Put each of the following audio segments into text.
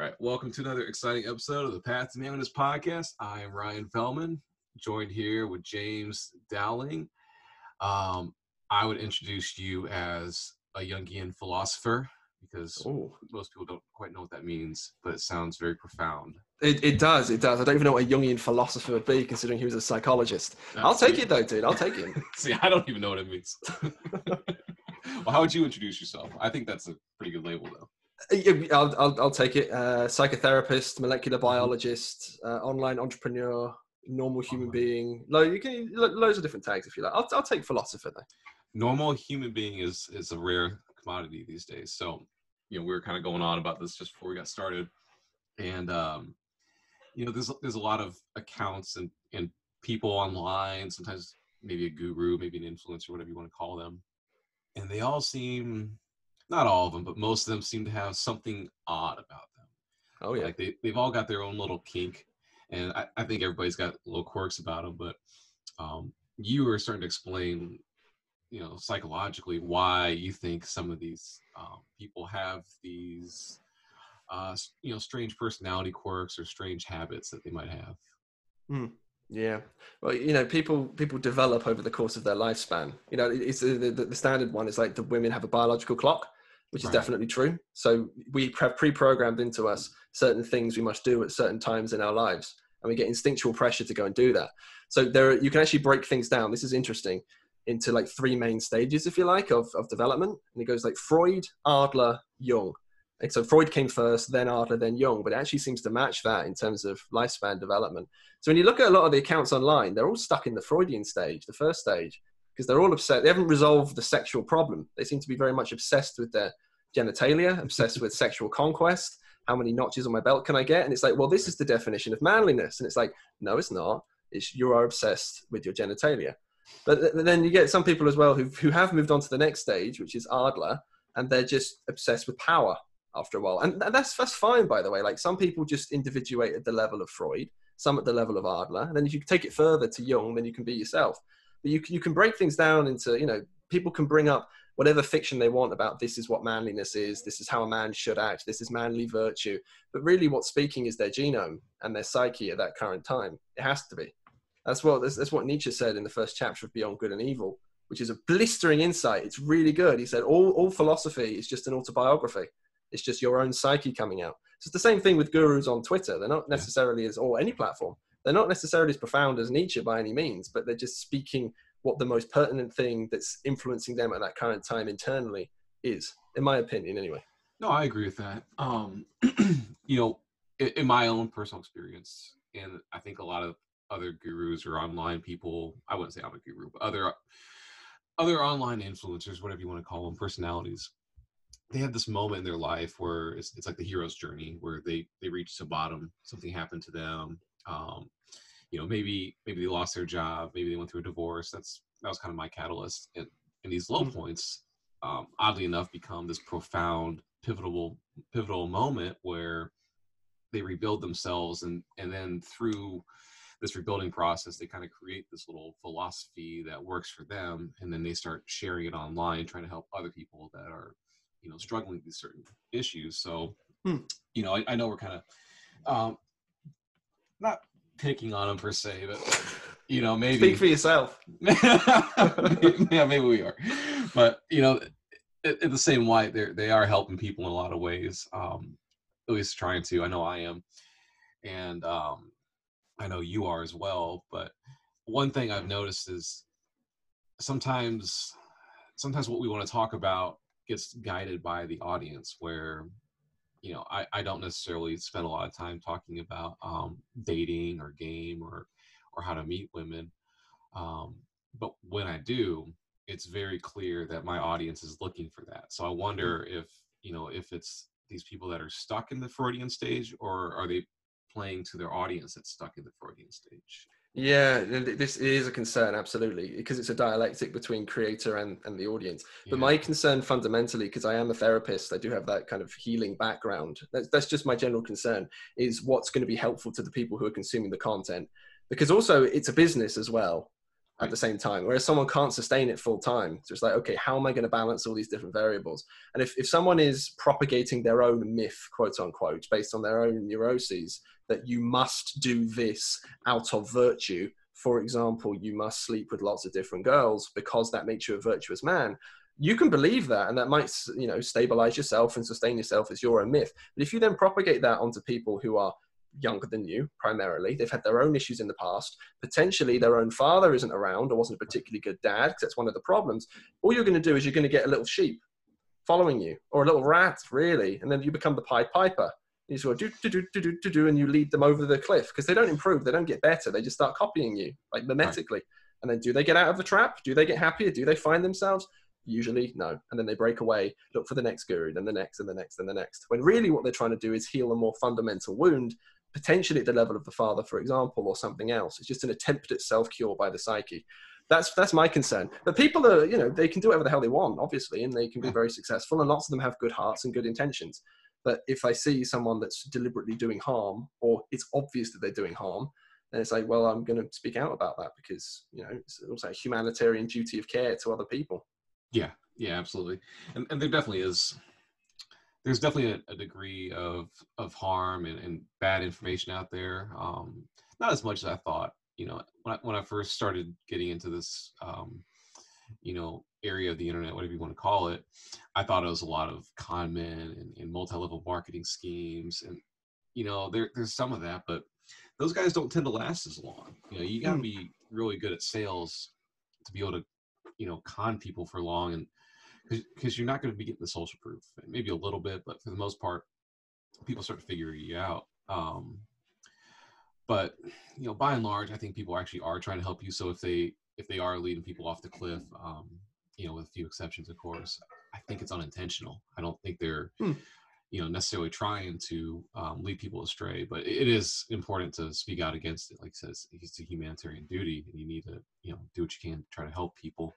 right, welcome to another exciting episode of the Path to Manliness podcast. I am Ryan Fellman, joined here with James Dowling. I would introduce you as a Jungian philosopher because most people don't quite know what that means, but it sounds very profound. It does. I don't even know what a Jungian philosopher would be, considering he was a psychologist. I'll take it though, dude. I'll take it. See, I don't even know what it means. Well, how would you introduce yourself? I think that's a pretty good label, though. I'll take it. Psychotherapist, molecular biologist, online entrepreneur, normal human being. You can loads of different tags if you like. I'll take philosopher though. Normal human being is a rare commodity these days. So, we were kind of going on about this just before we got started, and there's a lot of accounts and people online. Sometimes maybe a guru, maybe an influencer, whatever you want to call them, and they all seem. Not all of them, but most of them seem to have something odd about them. Oh, yeah. Like they've all got their own little kink, and I think everybody's got little quirks about them, but you were starting to explain, psychologically why you think some of these people have these, strange personality quirks or strange habits that they might have. Yeah. Well, people develop over the course of their lifespan. It's the standard one is like the women have a biological clock, which is definitely true. So we have pre-programmed into us certain things we must do at certain times in our lives, and we get instinctual pressure to go and do that. So you can actually break things down. This is interesting into like three main stages, if you like, of development. And it goes like Freud, Adler, Jung. And so Freud came first, then Adler, then Jung, but it actually seems to match that in terms of lifespan development. So when you look at a lot of the accounts online, they're all stuck in the Freudian stage, the first stage, because they're all upset. They haven't resolved the sexual problem. They seem to be very much obsessed with their genitalia, obsessed with sexual conquest. How many notches on my belt can I get? And it's like, well, this is the definition of manliness. And it's like, no, it's not. You are obsessed with your genitalia. But then you get some people as well who have moved on to the next stage, which is Adler, and they're just obsessed with power after a while. And that's fine, by the way. Like some people just individuate at the level of Freud, some at the level of Adler. And then if you take it further to Jung, then you can be yourself. But you can break things down into, people can bring up whatever fiction they want about this is what manliness is, this is how a man should act, this is manly virtue. But really what's speaking is their genome and their psyche at that current time. It has to be. That's what Nietzsche said in the first chapter of Beyond Good and Evil, which is a blistering insight. It's really good. He said, all philosophy is just an autobiography. It's just your own psyche coming out. So it's the same thing with gurus on Twitter. They're not necessarily or any platform. They're not necessarily as profound as Nietzsche by any means, but they're just speaking what the most pertinent thing that's influencing them at that current time internally is, in my opinion, anyway. No, I agree with that. In my own personal experience, and I think a lot of other gurus or online people, I wouldn't say I'm a guru, but other online influencers, whatever you want to call them, personalities, they have this moment in their life where it's like the hero's journey, where they reach the bottom, something happened to them. Maybe they lost their job, maybe they went through a divorce. That was kind of my catalyst. And these low points, oddly enough, become this profound, pivotal moment where they rebuild themselves, and then through this rebuilding process, they kind of create this little philosophy that works for them, and then they start sharing it online, trying to help other people that are struggling with these certain issues. So, I know we're kind of not picking on them per se, but maybe speak for yourself. Yeah, maybe we are, but at the same way, they are helping people in a lot of ways. At least trying to. I know I am, and I know you are as well. But one thing I've noticed is sometimes what we want to talk about gets guided by the audience, where I don't necessarily spend a lot of time talking about dating or game or how to meet women, but when I do, it's very clear that my audience is looking for that. So I wonder if it's these people that are stuck in the Freudian stage, or are they playing to their audience that's stuck in the Freudian stage? Yeah, this is a concern, absolutely, because it's a dialectic between creator and the audience. But my concern fundamentally, because I am a therapist, I do have that kind of healing background. That's just my general concern, is what's going to be helpful to the people who are consuming the content. Because also it's a business as well. at the same time, whereas someone can't sustain it full time. So it's like, okay, how am I going to balance all these different variables? And if someone is propagating their own myth, quote unquote, based on their own neuroses, that you must do this out of virtue, for example, you must sleep with lots of different girls because that makes you a virtuous man, you can believe that, and that might, you know, stabilize yourself and sustain yourself as your own myth. But if you then propagate that onto people who are younger than you, primarily, they've had their own issues in the past, potentially their own father isn't around or wasn't a particularly good dad, because that's one of the problems, all you're going to do is you're going to get a little sheep following you, or a little rat, really, and then you become the Pied Piper. You just go do, and you lead them over the cliff, because they don't improve, they don't get better, they just start copying you, like mimetically. Right. And then do they get out of the trap? Do they get happier? Do they find themselves? Usually no. And then they break away, look for the next guru, then the next and the next and the next, when really what they're trying to do is heal a more fundamental wound, potentially at the level of the father, for example, or something else. It's just an attempt at self-cure by the psyche. That's my concern. But people are, you know, they can do whatever the hell they want, obviously, and they can be very successful, and lots of them have good hearts and good intentions. But if I see someone that's deliberately doing harm, or it's obvious that they're doing harm, then it's like, well, I'm going to speak out about that, because, you know, it's also a humanitarian duty of care to other people. Yeah, absolutely. And there definitely is, there's definitely a degree of harm and bad information out there. Not as much as I thought. You know, when I first started getting into this, you know, area of the internet, whatever you want to call it, I thought it was a lot of con men and multi-level marketing schemes, and you know, there's some of that, but those guys don't tend to last as long. You know, you got to be really good at sales to be able to, you know, con people for long, and because you're not going to be getting the social proof, maybe a little bit, but for the most part, people start to figure you out. But you know, by and large, I think people actually are trying to help you. So if they are leading people off the cliff, you know, with a few exceptions, of course, I think it's unintentional. I don't think they're, you know, necessarily trying to lead people astray. But it is important to speak out against it. Like it says, it's a humanitarian duty, and you need to, you know, do what you can to try to help people.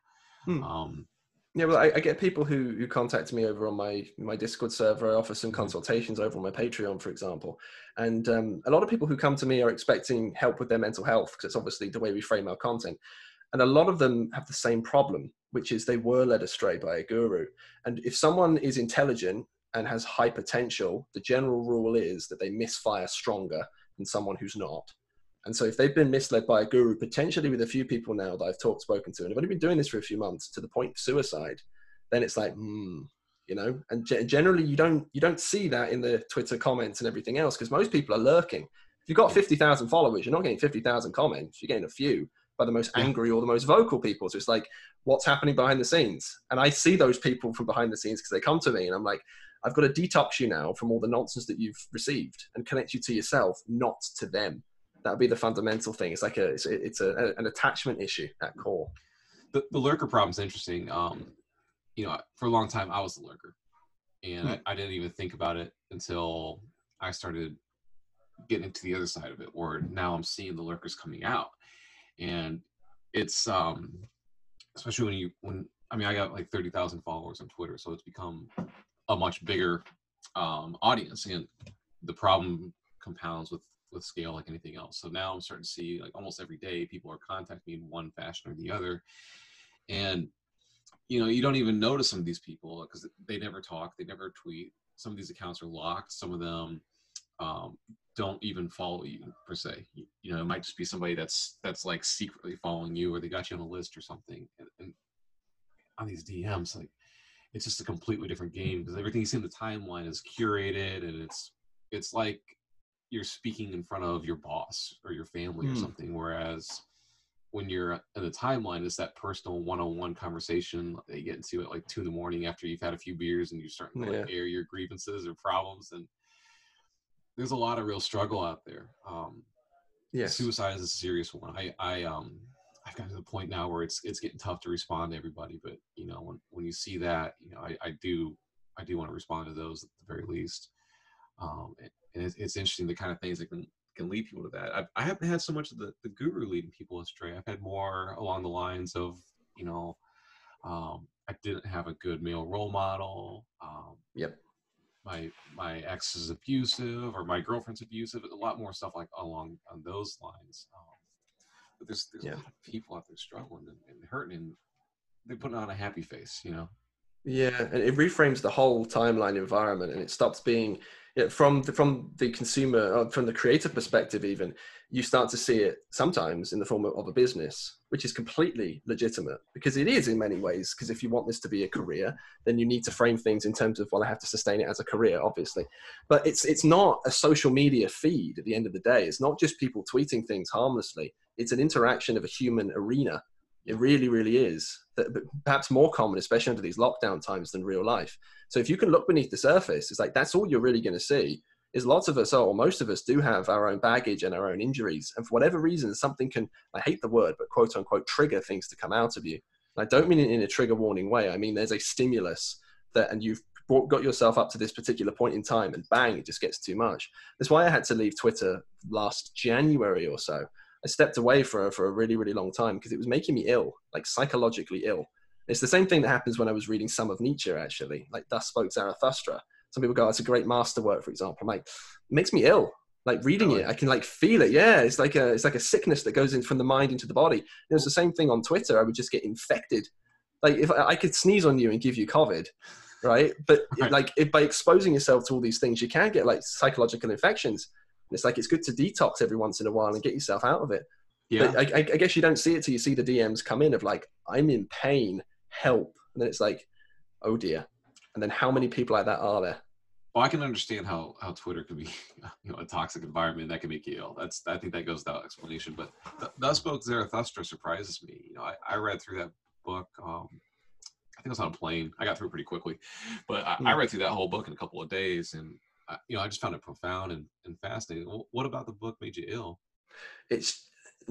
Yeah, well, I get people who contact me over on my Discord server. I offer some consultations over on my Patreon, for example. And a lot of people who come to me are expecting help with their mental health, because it's obviously the way we frame our content. And a lot of them have the same problem, which is they were led astray by a guru. And if someone is intelligent and has high potential, the general rule is that they misfire stronger than someone who's not. And so if they've been misled by a guru, potentially with a few people now that I've spoken to, and I've only been doing this for a few months, to the point of suicide, then it's like, you know, and generally you don't see that in the Twitter comments and everything else, because most people are lurking. If you've got 50,000 followers, you're not getting 50,000 comments, you're getting a few by the most angry or the most vocal people. So it's like, what's happening behind the scenes? And I see those people from behind the scenes because they come to me and I'm like, I've got to detox you now from all the nonsense that you've received and connect you to yourself, not to them. That would be the fundamental thing. It's like it's an attachment issue at core. The lurker problem is interesting. You know, for a long time I was the lurker, and I didn't even think about it until I started getting into the other side of it, where now I'm seeing the lurkers coming out, and it's especially when I mean, I got like 30,000 followers on Twitter, so it's become a much bigger audience, and the problem compounds with scale like anything else. So now I'm starting to see, like, almost every day people are contacting me in one fashion or the other, and you know, you don't even notice some of these people because they never talk, they never tweet. Some of these accounts are locked. Some of them don't even follow you per se. You know, it might just be somebody that's like secretly following you, or they got you on a list or something. And on these DMs, like, it's just a completely different game, because everything you see in the timeline is curated, and it's like you're speaking in front of your boss or your family or something. Whereas when you're in the timeline, it's that personal one-on-one conversation that you get into at like 2 a.m. after you've had a few beers and you're starting to like air your grievances or problems. And there's a lot of real struggle out there. Suicide is a serious one. I've gotten to the point now where it's getting tough to respond to everybody, but you know, when you see that, you know, I do want to respond to those at the very least. And it's interesting the kind of things that can lead people to that. I haven't had so much of the guru leading people astray. I've had more along the lines of, you know, I didn't have a good male role model. My ex is abusive, or my girlfriend's abusive. A lot more stuff like along on those lines. but there's a Yeah. lot of people out there struggling and hurting, and they're putting on a happy face, you know. Yeah, and it reframes the whole timeline environment, and it stops being, from the consumer, or from the creator perspective. Even you start to see it sometimes in the form of a business, which is completely legitimate, because it is in many ways. Because if you want this to be a career, then you need to frame things in terms of, well, I have to sustain it as a career, obviously. But it's not a social media feed at the end of the day. It's not just people tweeting things harmlessly. It's an interaction of a human arena. It really, really is. But perhaps more common, especially under these lockdown times, than real life. So if you can look beneath the surface, it's like that's all you're really going to see. Is lots of us, or most of us, do have our own baggage and our own injuries, and for whatever reason, something can, I hate the word, but quote unquote, trigger things to come out of you. And I don't mean it in a trigger warning way. I mean there's a stimulus that, and you've got yourself up to this particular point in time, and bang, it just gets too much. That's why I had to leave Twitter last January or so. I stepped away for a really, really long time because it was making me ill, like psychologically ill. It's the same thing that happens when I was reading some of Nietzsche, actually, like Thus Spoke Zarathustra. Some people go, it's a great masterwork, for example. I'm like, it makes me ill. Like reading it, I can like feel it. Yeah, it's like a sickness that goes in from the mind into the body. It's the same thing on Twitter. I would just get infected. Like if I could sneeze on you and give you COVID, right? But Right. by exposing yourself to all these things, you can get like psychological infections. It's like, it's good to detox every once in a while and get yourself out of it. Yeah. But I guess you don't see it till you see the DMs come in of like, I'm in pain, help. And then it's like, oh dear. And then how many people like that are there? Well, I can understand how Twitter could be, you know, a toxic environment that can make you ill. I think that goes without explanation. But Thus Spoke Zarathustra surprises me. You know, I read through that book. I think it was on a plane. I got through it pretty quickly, but I read through that whole book in a couple of days, and you know, I just found it profound and fascinating. What about the book made you ill? It's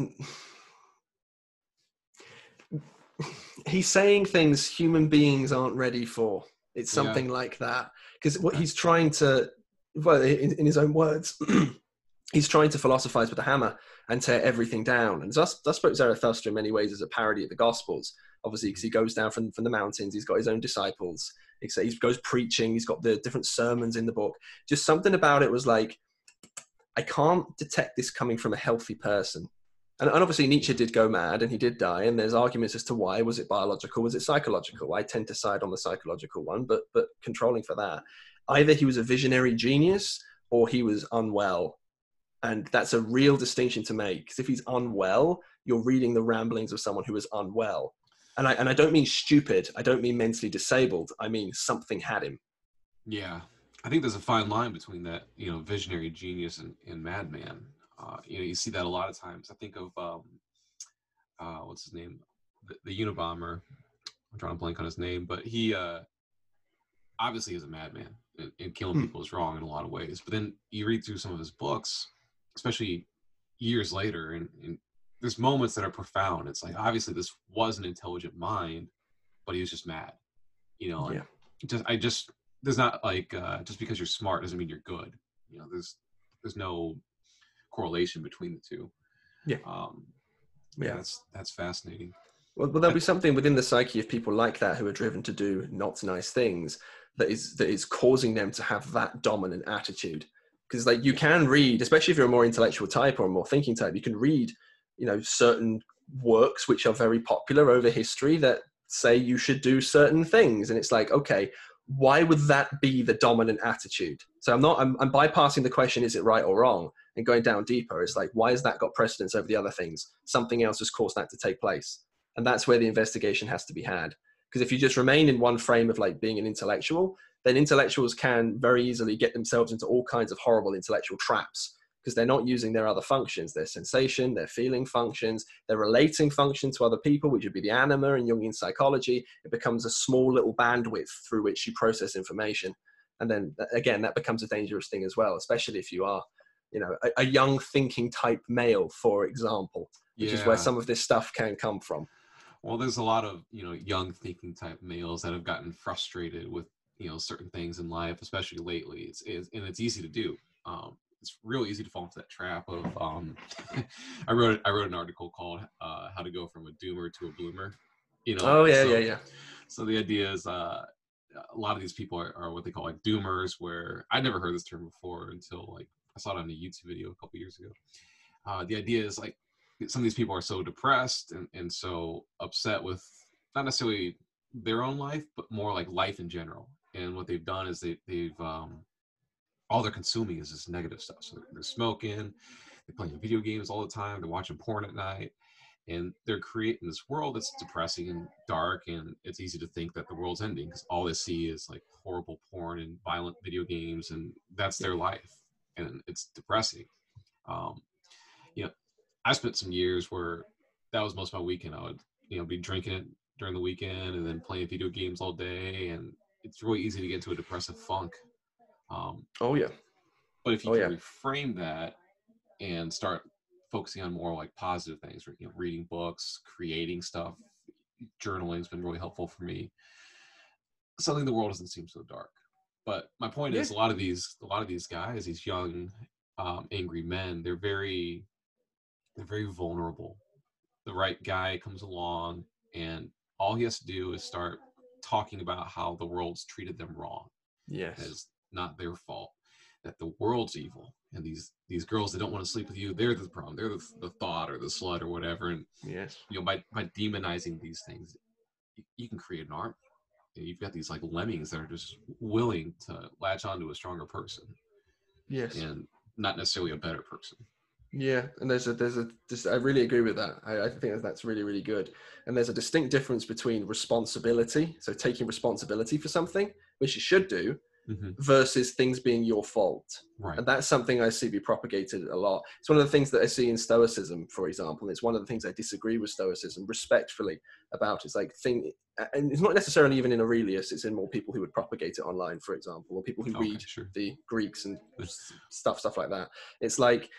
he's saying things human beings aren't ready for. It's Yeah. something like that. Because what Okay. he's trying to, well, in his own words, he's trying to philosophize with a hammer and tear everything down. And Thus Spoke Zarathustra in many ways is a parody of the Gospels, obviously, because he goes down from the mountains. He's got his own disciples. He goes preaching. He's got the different sermons in the book. Just something about it was like, I can't detect this coming from a healthy person. And obviously Nietzsche did go mad and he did die. And there's arguments as to why. Was it biological? Was it psychological? I tend to side on the psychological one, but controlling for that. Either he was a visionary genius or he was unwell. And that's a real distinction to make. Because if he's unwell, you're reading the ramblings of someone who is unwell. And I don't mean stupid. I don't mean mentally disabled. I mean something had him. Yeah. I think there's a fine line between that, you know, visionary genius and madman. You know, you see that a lot of times. I think of what's his name, the Unabomber. I'm drawing a blank on his name, but he obviously is a madman, and killing people is wrong in a lot of ways. But then you read through some of his books, especially years later, and there's moments that are profound. It's like, obviously this was an intelligent mind, but he was just mad, you know. And there's not like just because you're smart doesn't mean you're good. You know, there's no correlation between the two. That's fascinating. Well, there'll be something within the psyche of people like that who are driven to do not nice things that is causing them to have that dominant attitude. Because like you can read, especially if you're a more intellectual type or a more thinking type, you can read, you know, certain works which are very popular over history that say you should do certain things, and it's like, okay, why would that be the dominant attitude? So I'm bypassing the question, is it right or wrong, and going down deeper. It's like, why has that got precedence over the other things? Something else has caused that to take place. And that's where the investigation has to be had. Because if you just remain in one frame of like being an intellectual, then intellectuals can very easily get themselves into all kinds of horrible intellectual traps, because they're not using their other functions, their sensation, their feeling functions, their relating function to other people, which would be the anima in Jungian psychology. It becomes a small little bandwidth through which you process information. And then again, that becomes a dangerous thing as well, especially if you are, you know, a young thinking type male, for example, which is where some of this stuff can come from. Well, there's a lot of, you know, young thinking type males that have gotten frustrated with, you know, certain things in life, especially lately. And it's easy to do. It's real easy to fall into that trap of. I wrote an article called "How to Go from a Doomer to a Bloomer." You know. Oh yeah. So the idea is a lot of these people are what they call like doomers, where I never heard this term before until like I saw it on a YouTube video a couple years ago. The idea is like some of these people are so depressed and so upset with not necessarily their own life, but more like life in general. And what they've done is they've all they're consuming is this negative stuff. So they're smoking, they're playing video games all the time, they're watching porn at night, and they're creating this world that's depressing and dark, and it's easy to think that the world's ending because all they see is like horrible porn and violent video games, and that's their life, and it's depressing. Um, you know, I spent some years where that was most of my weekend. I would, be drinking it during the weekend and then playing video games all day, and it's really easy to get into a depressive funk. Oh yeah. But if you can reframe that and start focusing on more like positive things, reading books, creating stuff, journaling has been really helpful for me. Suddenly the world doesn't seem so dark. But my point is, a lot of these guys, these young, angry men, they're very vulnerable. The right guy comes along, and all he has to do is start talking about how the world's treated them wrong. Yes. It's not their fault, that the world's evil, and these girls that don't want to sleep with you, they're the problem. They're the thought or the slut or whatever. And by demonizing these things, you can create an army. You've got these like lemmings that are just willing to latch onto a stronger person. Yes. And not necessarily a better person. Yeah, and I really agree with that. I think that's really, really good. And there's a distinct difference between responsibility, so taking responsibility for something, which you should do, versus things being your fault. Right. And that's something I see be propagated a lot. It's one of the things that I see in Stoicism, for example. It's one of the things I disagree with Stoicism respectfully about. It's like and it's not necessarily even in Aurelius, it's in more people who would propagate it online, for example, or people who read the Greeks and stuff like that. It's like,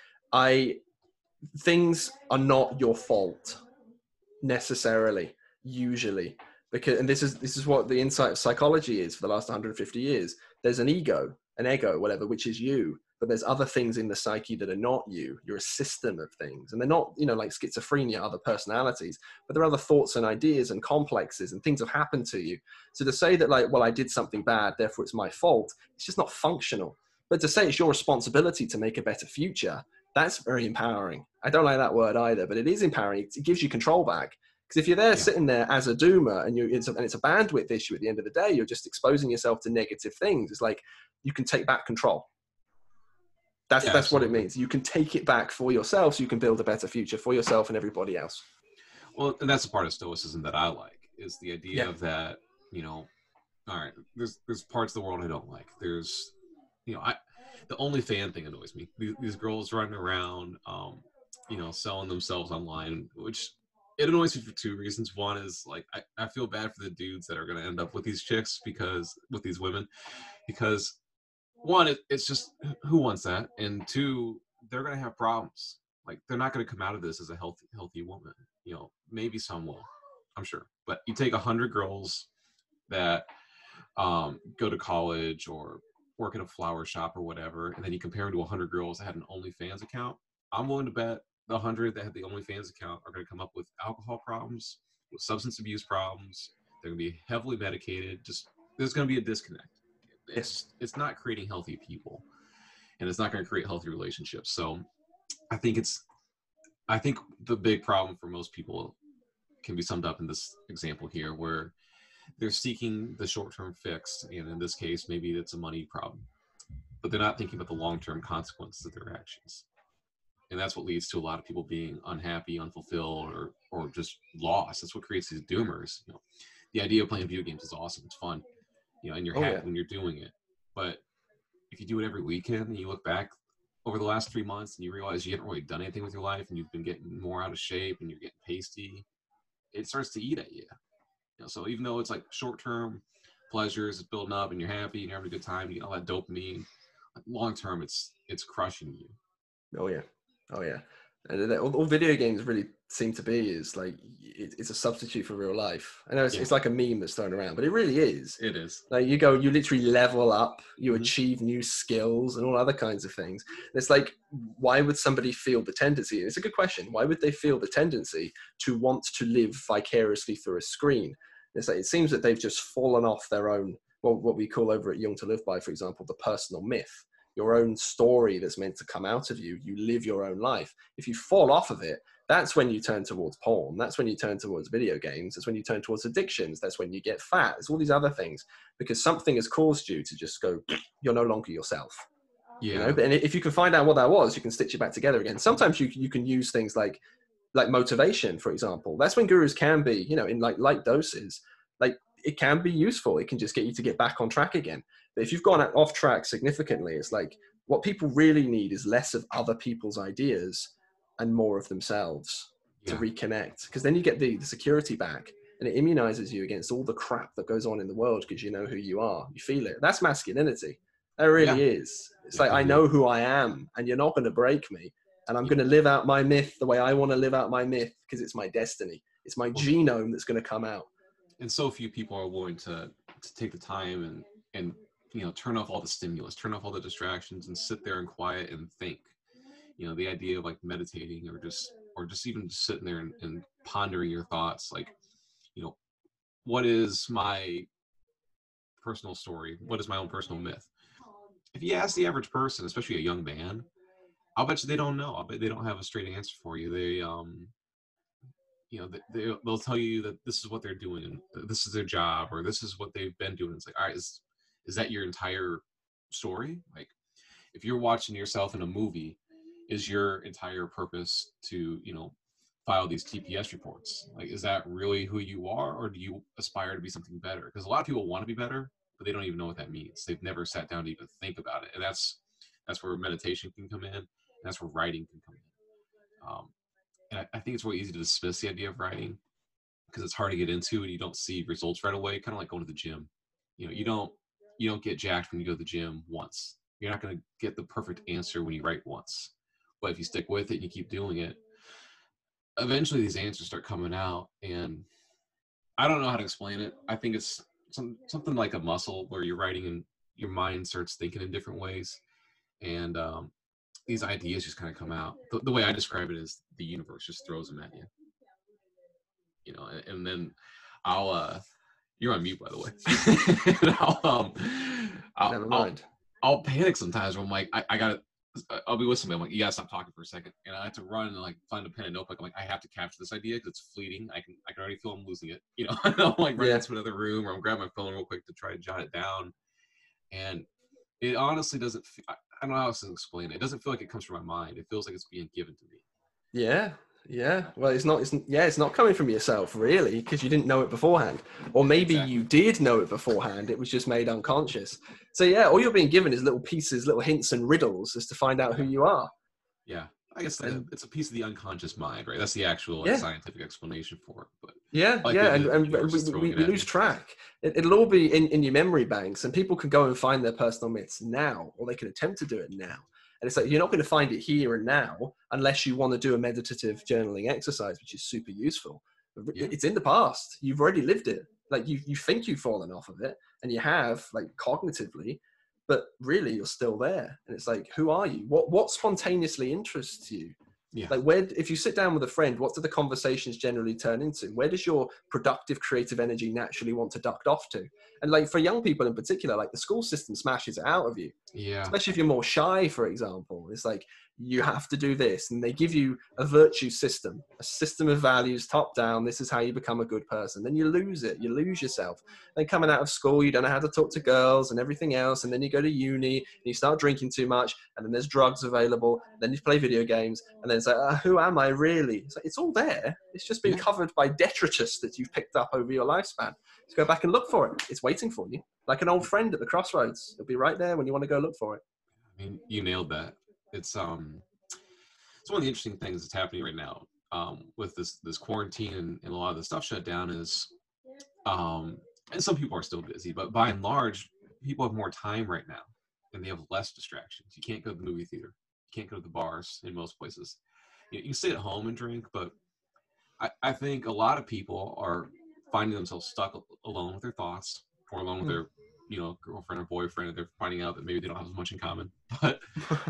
things are not your fault necessarily, usually, because, and this is what the insight of psychology is for the last 150 years. There's an ego, whatever, which is you, but there's other things in the psyche that are not you. You're a system of things, and they're not, like schizophrenia, other personalities, but there are other thoughts and ideas and complexes and things have happened to you. So to say that like, well, I did something bad, therefore it's my fault, it's just not functional. But to say it's your responsibility to make a better future, that's very empowering. I don't like that word either, but it is empowering. It gives you control back. Because if you're there sitting there as a doomer and it's a bandwidth issue at the end of the day, you're just exposing yourself to negative things. It's like you can take back control. That's what it means. You can take it back for yourself so you can build a better future for yourself and everybody else. Well, and that's a part of Stoicism that I like, is the idea of that, all right, there's parts of the world I don't like. There's, the OnlyFans thing annoys me. These girls running around, selling themselves online, which it annoys me for two reasons. One is like I feel bad for the dudes that are going to end up with these chicks with these women, because one, it's just, who wants that, and two, they're going to have problems. Like they're not going to come out of this as a healthy woman. Maybe some will, I'm sure, but you take 100 girls that go to college or work in a flower shop or whatever, and then you compare them to 100 girls that had an OnlyFans account. I'm willing to bet the 100 that had the OnlyFans account are going to come up with alcohol problems, with substance abuse problems. They're going to be heavily medicated. There's going to be a disconnect. It's not creating healthy people, and it's not going to create healthy relationships. So I think the big problem for most people can be summed up in this example here, where they're seeking the short-term fix, and in this case, maybe it's a money problem, but they're not thinking about the long-term consequences of their actions. And that's what leads to a lot of people being unhappy, unfulfilled, or just lost. That's what creates these doomers. The idea of playing video games is awesome. It's fun, and you're happy when you're doing it. But if you do it every weekend and you look back over the last 3 months and you realize you haven't really done anything with your life and you've been getting more out of shape and you're getting pasty, it starts to eat at you. So even though it's like short-term pleasures, it's building up and you're happy and you're having a good time, you get all that dopamine, long-term, it's crushing you. Oh yeah. And all video games really seem to be is like, it's a substitute for real life. I know it's like a meme that's thrown around, but it really is. It is. Like you literally level up, you achieve new skills and all other kinds of things. And it's like, why would somebody feel the tendency? It's a good question. Why would they feel the tendency to want to live vicariously through a screen? It's like, it seems that they've just fallen off their own, what we call over at Young to Live By, for example, the personal myth. your own story that's meant to come out of you. You live your own life. If you fall off of it, that's when you turn towards porn. That's when you turn towards video games. That's when you turn towards addictions. That's when you get fat. It's all these other things, because something has caused you to just go, you're no longer yourself. Yeah. You know, but and if you can find out what that was, you can stitch it back together again. Sometimes you can use things like motivation, for example. That's when gurus can be, you know, in like light doses, like it can be useful. It can just get you to get back on track again. But if you've gone off track significantly, it's like what people really need is less of other people's ideas and more of themselves to reconnect. Because then you get the security back, and it immunizes you against all the crap that goes on in the world, because you know who you are. You feel it. That's masculinity. That really is. It's like, I know who I am, and you're not going to break me. And I'm going to live out my myth the way I want to live out my myth, because it's my destiny. It's my genome that's going to come out. And so few people are willing to take the time and you know, turn off all the stimulus, turn off all the distractions, and sit there in quiet and think. You know, the idea of like meditating or just even just sitting there and pondering your thoughts, like, you know, what is my personal story? What is my own personal myth? If you ask the average person, especially a young man, I'll bet you they don't know. I'll bet they don't have a straight answer for you. They, you know, they'll tell you that this is what they're doing, and this is their job, or this is what they've been doing. It's like, all right, is that your entire story? Like, if you're watching yourself in a movie, is your entire purpose to, you know, file these TPS reports? Like, is that really who you are, or do you aspire to be something better? Because a lot of people want to be better, but they don't even know what that means. They've never sat down to even think about it. And that's where meditation can come in. And that's where writing can come in. And I think it's really easy to dismiss the idea of writing because it's hard to get into and you don't see results right away. Kind of like going to the gym. You know, you don't get jacked when you go to the gym once. You're not going to get the perfect answer when you write once. But if you stick with it and you keep doing it, eventually these answers start coming out. And I don't know how to explain it. I think it's something like a muscle where you're writing and your mind starts thinking in different ways. And these ideas just kind of come out. The way I describe it is the universe just throws them at you. You know, and then you're on mute, by the way. Never mind. I'll panic sometimes when I'm like, I'll be with somebody. I'm like, you gotta stop talking for a second. And I have to run and like find a pen and notebook. I'm like, I have to capture this idea because it's fleeting. I can already feel I'm losing it. You know, I'm like running into another room, or I'm grabbing my phone real quick to try to jot it down. And it honestly doesn't, I don't know how else to explain it. It doesn't feel like it comes from my mind. It feels like it's being given to me. Yeah. Yeah. Well, it's not coming from yourself really, because you didn't know it beforehand, or maybe you did know it beforehand. It was just made unconscious. So yeah, all you're being given is little pieces, little hints and riddles as to find out who you are. Yeah. I guess it's a piece of the unconscious mind, right? That's the actual scientific explanation for it. But we lose track. It'll all be in your memory banks, and people can go and find their personal myths now, or they can attempt to do it now. And it's like, you're not going to find it here and now unless you want to do a meditative journaling exercise, which is super useful. It's in the past. You've already lived it. Like you think you've fallen off of it, and you have, like, cognitively, but really you're still there. And it's like, who are you? What spontaneously interests you? Yeah. Like, if you sit down with a friend, what do the conversations generally turn into? Where does your productive creative energy naturally want to duct off to? And like for young people in particular, like the school system smashes it out of you. Yeah. Especially if you're more shy, for example. It's like, you have to do this. And they give you a virtue system, a system of values, top down. This is how you become a good person. Then you lose it. You lose yourself. Then coming out of school, you don't know how to talk to girls and everything else. And then you go to uni and you start drinking too much. And then there's drugs available. Then you play video games. And then it's like, who am I really? It's all there. It's just been covered by detritus that you've picked up over your lifespan. So go back and look for it. It's waiting for you. Like an old friend at the crossroads. It'll be right there when you want to go look for it. I mean, you nailed that. It's one of the interesting things that's happening right now with this quarantine and a lot of the stuff shut down is, and some people are still busy, but by and large, people have more time right now and they have less distractions. You can't go to the movie theater. You can't go to the bars in most places. You can stay at home and drink, but I think a lot of people are finding themselves stuck alone with their thoughts, or alone with their, girlfriend or boyfriend, and they're finding out that maybe they don't have as much in common. But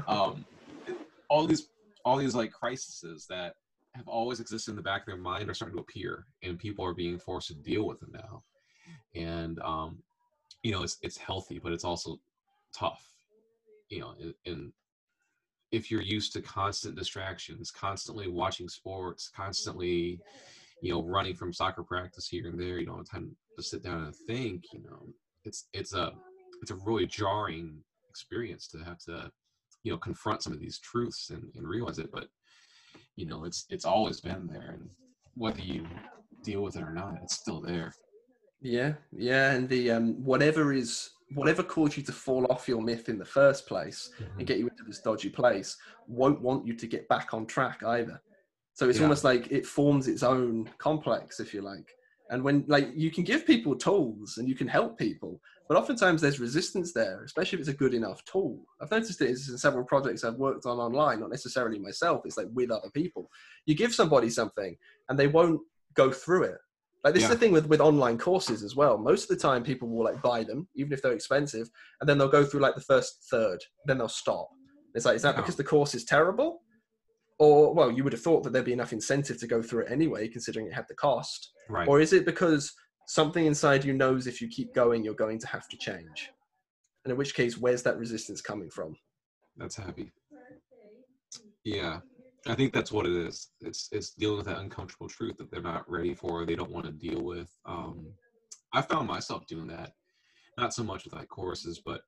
all these like crises that have always existed in the back of their mind are starting to appear, and people are being forced to deal with them now. And it's healthy, but it's also tough. you know, and if you're used to constant distractions, constantly watching sports, constantly, you know, running from soccer practice here and there, you don't have time to sit down and think, you know, it's a really jarring experience to have to, you know, confront some of these truths and realize it. But, you know, it's always been there, and whether you deal with it or not, it's still there. Yeah, yeah, and the whatever caused you to fall off your myth in the first place and get you into this dodgy place won't want you to get back on track either. So it's almost like it forms its own complex, if you like. And when, like, you can give people tools and you can help people, but oftentimes there's resistance there, especially if it's a good enough tool. I've noticed it in several projects I've worked on online, not necessarily myself. It's like with other people. You give somebody something and they won't go through it. Like, this is the thing with online courses as well. Most of the time people will like buy them, even if they're expensive, and then they'll go through like the first third, then they'll stop. It's like, is that because the course is terrible? Or, well, you would have thought that there'd be enough incentive to go through it anyway, considering it had the cost. Right. Or is it because something inside you knows if you keep going, you're going to have to change? And in which case, where's that resistance coming from? That's heavy. Yeah. I think that's what it is. It's dealing with that uncomfortable truth that they're not ready for, they don't want to deal with. I found myself doing that, not so much with like courses, but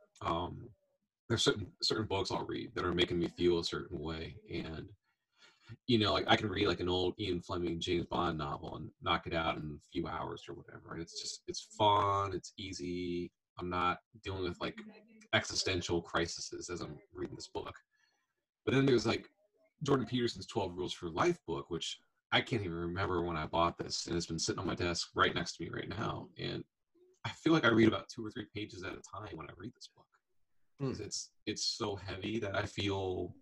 there's certain books I'll read that are making me feel a certain way, and you know, like I can read like an old Ian Fleming James Bond novel and knock it out in a few hours or whatever. And it's fun, it's easy. I'm not dealing with like existential crises as I'm reading this book. But then there's like Jordan Peterson's 12 Rules for Life book, which I can't even remember when I bought this, and it's been sitting on my desk right next to me right now. And I feel like I read about 2 or 3 pages at a time when I read this book, because it's so heavy that I feel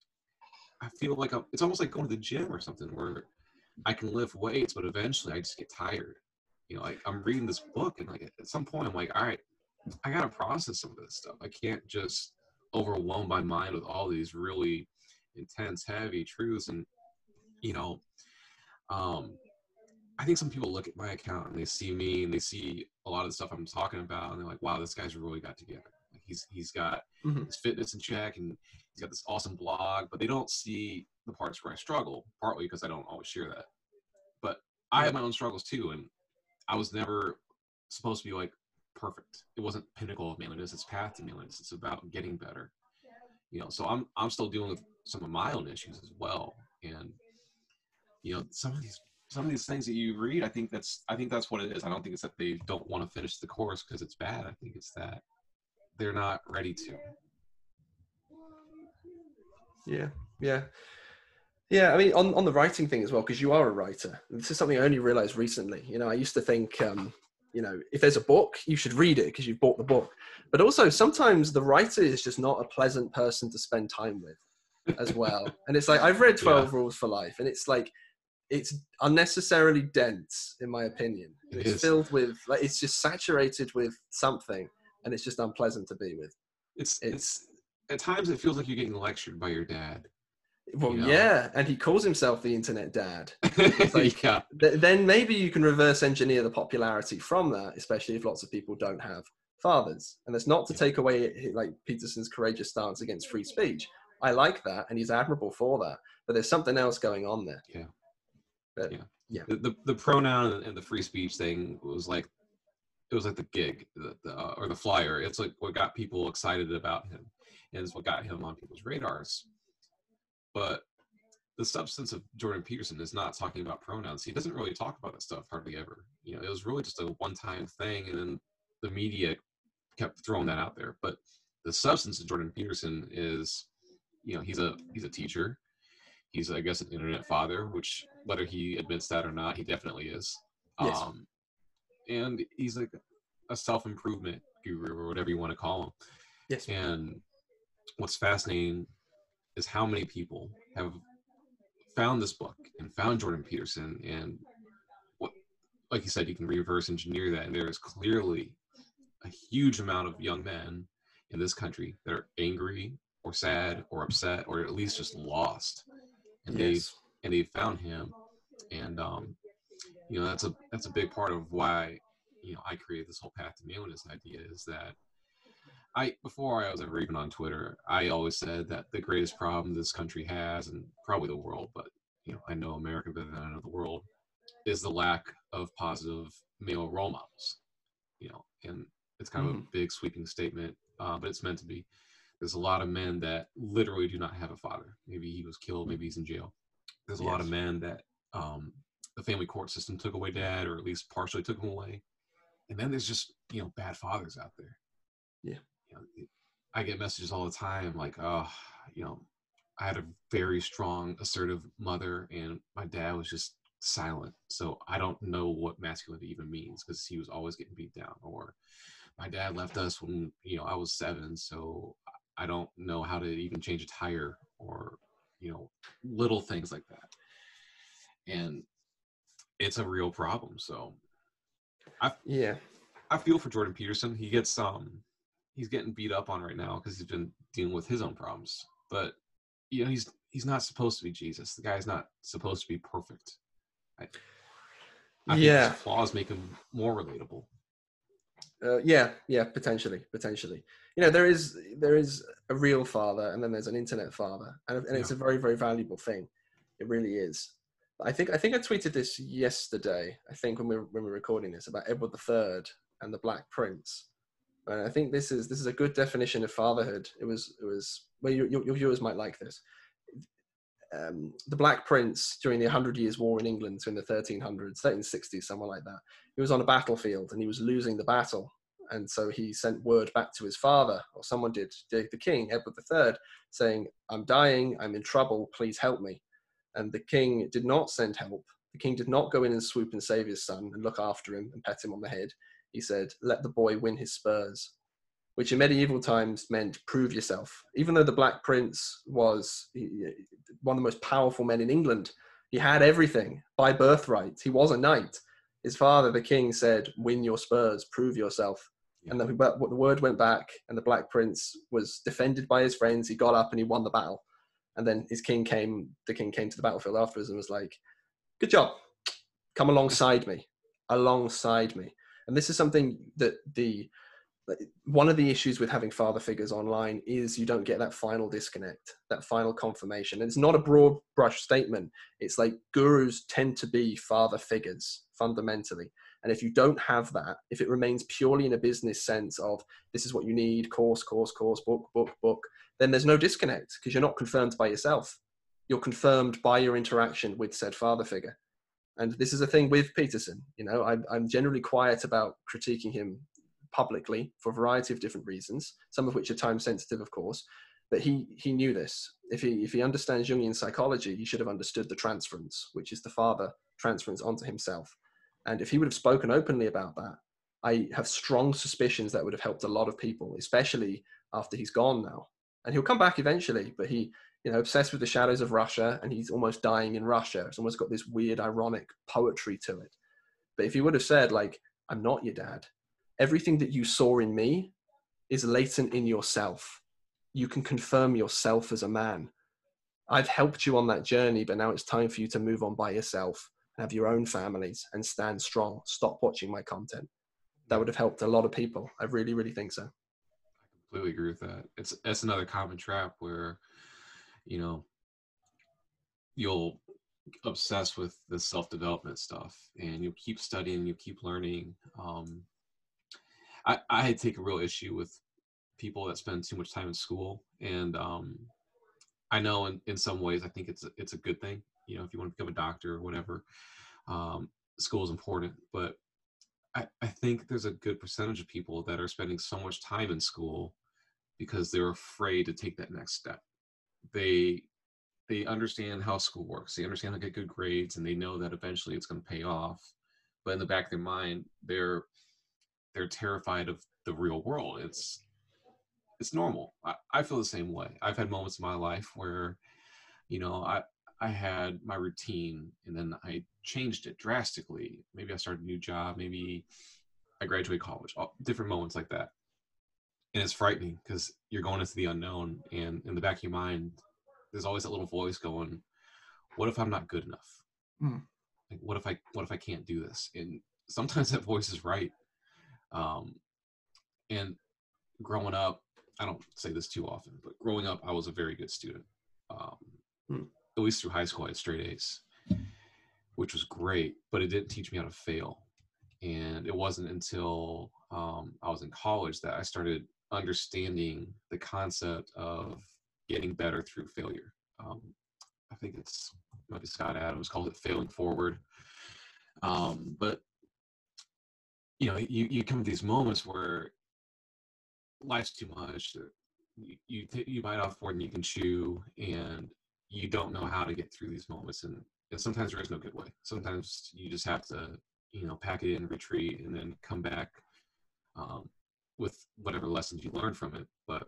like it's almost like going to the gym or something, where I can lift weights, but eventually I just get tired. You know, like I'm reading this book, and like at some point I'm like, all right, I gotta process some of this stuff. I can't just overwhelm my mind with all these really intense, heavy truths. And you know, I think some people look at my account and they see me and they see a lot of the stuff I'm talking about, and they're like, wow, this guy's really got together. Like he's got his fitness in check, and he's got this awesome blog, but they don't see the parts where I struggle, partly because I don't always share that. But I have my own struggles too, and I was never supposed to be like perfect. It wasn't pinnacle of manliness, it's path to manliness. It's about getting better. You know, so I'm still dealing with some of my own issues as well. And you know, some of these things that you read, I think that's what it is. I don't think it's that they don't want to finish the course because it's bad. I think it's that they're not ready to. Yeah, I mean, on the writing thing as well, because you are a writer. This is something I only realized recently. You know, I used to think, you know, if there's a book, you should read it because you've bought the book. But also, sometimes the writer is just not a pleasant person to spend time with as well. And it's like, I've read 12 Rules for Life, and it's like, it's unnecessarily dense, in my opinion. It's filled with, like, it's just saturated with something, and it's just unpleasant to be with. It's at times it feels like you're getting lectured by your dad. Well, you know? Yeah, and he calls himself the internet dad. Like, then maybe you can reverse engineer the popularity from that, especially if lots of people don't have fathers. And that's not to take away like Peterson's courageous stance against free speech. I like that, and he's admirable for that. But there's something else going on there. Yeah. But, yeah. The pronoun and the free speech thing was like, it was like the gig, or the flyer. It's like what got people excited about him, and it's what got him on people's radars. But the substance of Jordan Peterson is not talking about pronouns. He doesn't really talk about that stuff hardly ever. You know, it was really just a one-time thing, and then the media kept throwing that out there. But the substance of Jordan Peterson is, you know, he's a teacher. He's, I guess, an internet father, which whether he admits that or not, he definitely is. Yes. And he's like a self-improvement guru, or whatever you want to call him. Yes. And what's fascinating is how many people have found this book and found Jordan Peterson, and what, like you said, you can reverse engineer that, and there is clearly a huge amount of young men in this country that are angry or sad or upset or at least just lost, and they've found him. And you know, that's a big part of why, you know, I created this whole path to manliness idea, is that Before I was ever even on Twitter, I always said that the greatest problem this country has, and probably the world, but I know America better than I know the world, is the lack of positive male role models. And it's kind of a Mhm. big sweeping statement, but it's meant to be. There's a lot of men that literally do not have a father. Maybe he was killed, maybe he's in jail. There's a lot of Yes. men that the family court system took away dad, or at least partially took him away. And then there's just bad fathers out there. Yeah. I get messages all the time like, oh, I had a very strong, assertive mother, and my dad was just silent. So I don't know what masculinity even means because he was always getting beat down. Or my dad left us when I was 7, so I don't know how to even change a tire, or little things like that. And it's a real problem. So I Yeah. I feel for Jordan Peterson. He's getting beat up on right now because he's been dealing with his own problems. But he's not supposed to be Jesus. The guy's not supposed to be perfect. I think his Yeah. flaws make him more relatable. Yeah, potentially. There is a real father, and then there's an internet father, and Yeah. it's a very, very valuable thing. It really is. I think I tweeted this yesterday. I think when we're recording this, about Edward III and the Black Prince, and I think this is a good definition of fatherhood. It was well, your viewers might like this. The Black Prince during the 100 Years' War in England, so in the 1300s, 1360s, somewhere like that. He was on a battlefield and he was losing the battle. And so he sent word back to his father, or someone did, the king, Edward III, saying, I'm dying, I'm in trouble, please help me. And the king did not send help. The king did not go in and swoop and save his son and look after him and pet him on the head. He said, let the boy win his spurs, which in medieval times meant prove yourself. Even though the Black Prince was one of the most powerful men in England, he had everything by birthright. He was a knight. His father, the king, said, win your spurs, prove yourself. Yeah. And the word went back, and the Black Prince was defended by his friends. He got up and he won the battle. And then the king came to the battlefield afterwards and was like, good job, come alongside me. And this is something that one of the issues with having father figures online is you don't get that final disconnect, that final confirmation. And it's not a broad brush statement. It's like gurus tend to be father figures fundamentally. And if you don't have that, if it remains purely in a business sense of this is what you need, course, book, then there's no disconnect because you're not confirmed by yourself. You're confirmed by your interaction with said father figure. And this is a thing with Peterson. I'm generally quiet about critiquing him publicly for a variety of different reasons, some of which are time sensitive, of course. But he knew this. If he understands Jungian psychology, he should have understood the transference, which is the father transference onto himself. And if he would have spoken openly about that, I have strong suspicions that would have helped a lot of people, especially after he's gone now. And he'll come back eventually, but he, obsessed with the shadows of Russia, and he's almost dying in Russia. It's almost got this weird, ironic poetry to it. But if he would have said, like, I'm not your dad, everything that you saw in me is latent in yourself. You can confirm yourself as a man. I've helped you on that journey, but now it's time for you to move on by yourself, have your own families, and stand strong. Stop watching my content. That would have helped a lot of people. I really, really think so. I completely agree with that. It's another common trap where, you'll obsess with the self-development stuff and you'll keep studying, you keep learning. I take a real issue with people that spend too much time in school, and I know in some ways I think it's a good thing. If you want to become a doctor or whatever, school is important. But I think there's a good percentage of people that are spending so much time in school because they're afraid to take that next step. They understand how school works. They understand how to get good grades, and they know that eventually it's going to pay off. But in the back of their mind, they're terrified of the real world. It's normal. I feel the same way. I've had moments in my life where, I had my routine and then I changed it drastically. Maybe I started a new job. Maybe I graduated college. Different moments like that. And it's frightening because you're going into the unknown, and in the back of your mind, there's always that little voice going, what if I'm not good enough? Like, what if I can't do this? And sometimes that voice is right. And growing up, I don't say this too often, but growing up, I was a very good student. Um, at least through high school, I had straight A's, which was great, but it didn't teach me how to fail. And it wasn't until I was in college that I started understanding the concept of getting better through failure. I think it's maybe Scott Adams called it failing forward. But you come to these moments where life's too much. You bite off more than you can chew, and you don't know how to get through these moments. And sometimes there is no good way. Sometimes you just have to, pack it in, retreat, and then come back with whatever lessons you learned from it. But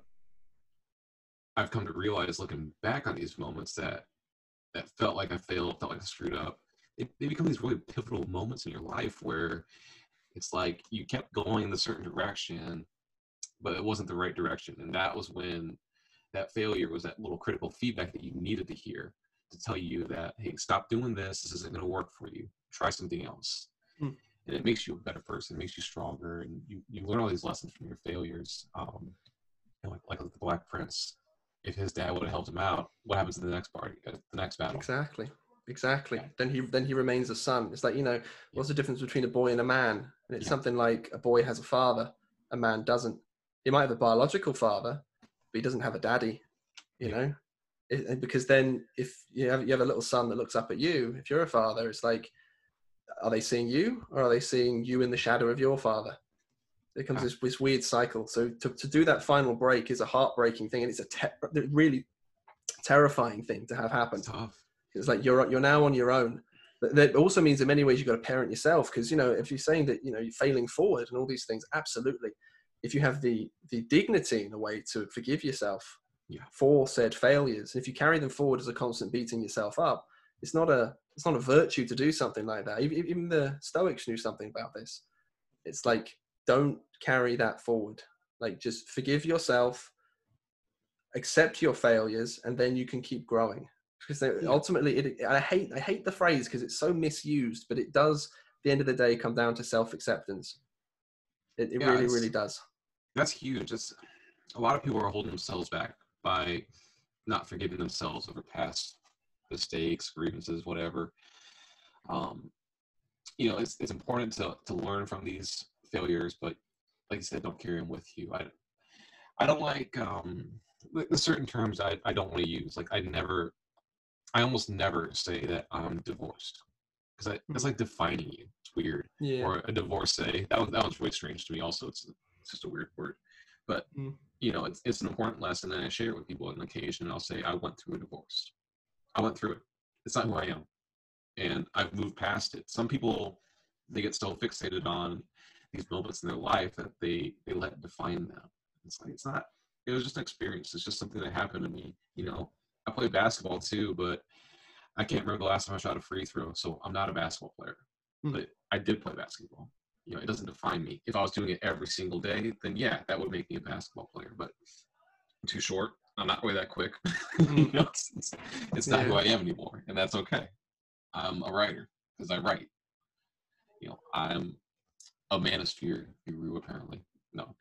I've come to realize, looking back on these moments, that felt like I failed, felt like I screwed up. They become these really pivotal moments in your life where it's like you kept going in a certain direction, but it wasn't the right direction. And that was when that failure was that little critical feedback that you needed to hear to tell you that, hey, stop doing this. This isn't going to work for you. Try something else. And it makes you a better person, it makes you stronger. And you learn all these lessons from your failures. Like the Black Prince, if his dad would have helped him out, what happens in the next party, the next battle? Exactly. Yeah. Then he remains a son. It's like, what's the difference between a boy and a man? And it's something like a boy has a father, a man doesn't. He might have a biological father, but he doesn't have a daddy, because then if you have a little son that looks up at you, if you're a father, it's like, are they seeing you, or are they seeing you in the shadow of your father? There comes this weird cycle. So to do that final break is a heartbreaking thing, and it's a really terrifying thing to have happen. It's tough. It's like you're now on your own. But that also means in many ways you've got to parent yourself, because if you're saying that you're failing forward and all these things, absolutely. If you have the dignity in a way to forgive yourself for said failures, and if you carry them forward as a constant beating yourself up, it's not a virtue to do something like that. Even the Stoics knew something about this. It's like, don't carry that forward. Like, just forgive yourself, accept your failures, and then you can keep growing. Because ultimately, I hate the phrase because it's so misused, but it does, at the end of the day, come down to self-acceptance. It really does. That's huge. A lot of people are holding themselves back by not forgiving themselves over past mistakes, grievances, whatever. It's important to learn from these failures, but like you said, don't carry them with you. I don't like the certain terms I don't want to use. Like I almost never say that I'm divorced, because it's like defining you. It's weird. Yeah. Or a divorcee. That one's really strange to me. Also, it's just a weird word. But it's an important lesson, and I share it with people on occasion. And I'll say, I went through a divorce. I went through it. It's not who I am, and I've moved past it. Some people, they get so fixated on these moments in their life that they let it define them. It's like, it's not. It was just an experience. It's just something that happened to me. I play basketball too, but I can't remember the last time I shot a free throw, so I'm not a basketball player. But I did play basketball. It doesn't define me. If I was doing it every single day, then yeah, that would make me a basketball player. But I'm too short. I'm not really that quick. It's not who I am anymore, and that's okay. I'm a writer because I write. I'm a manosphere guru, apparently. No.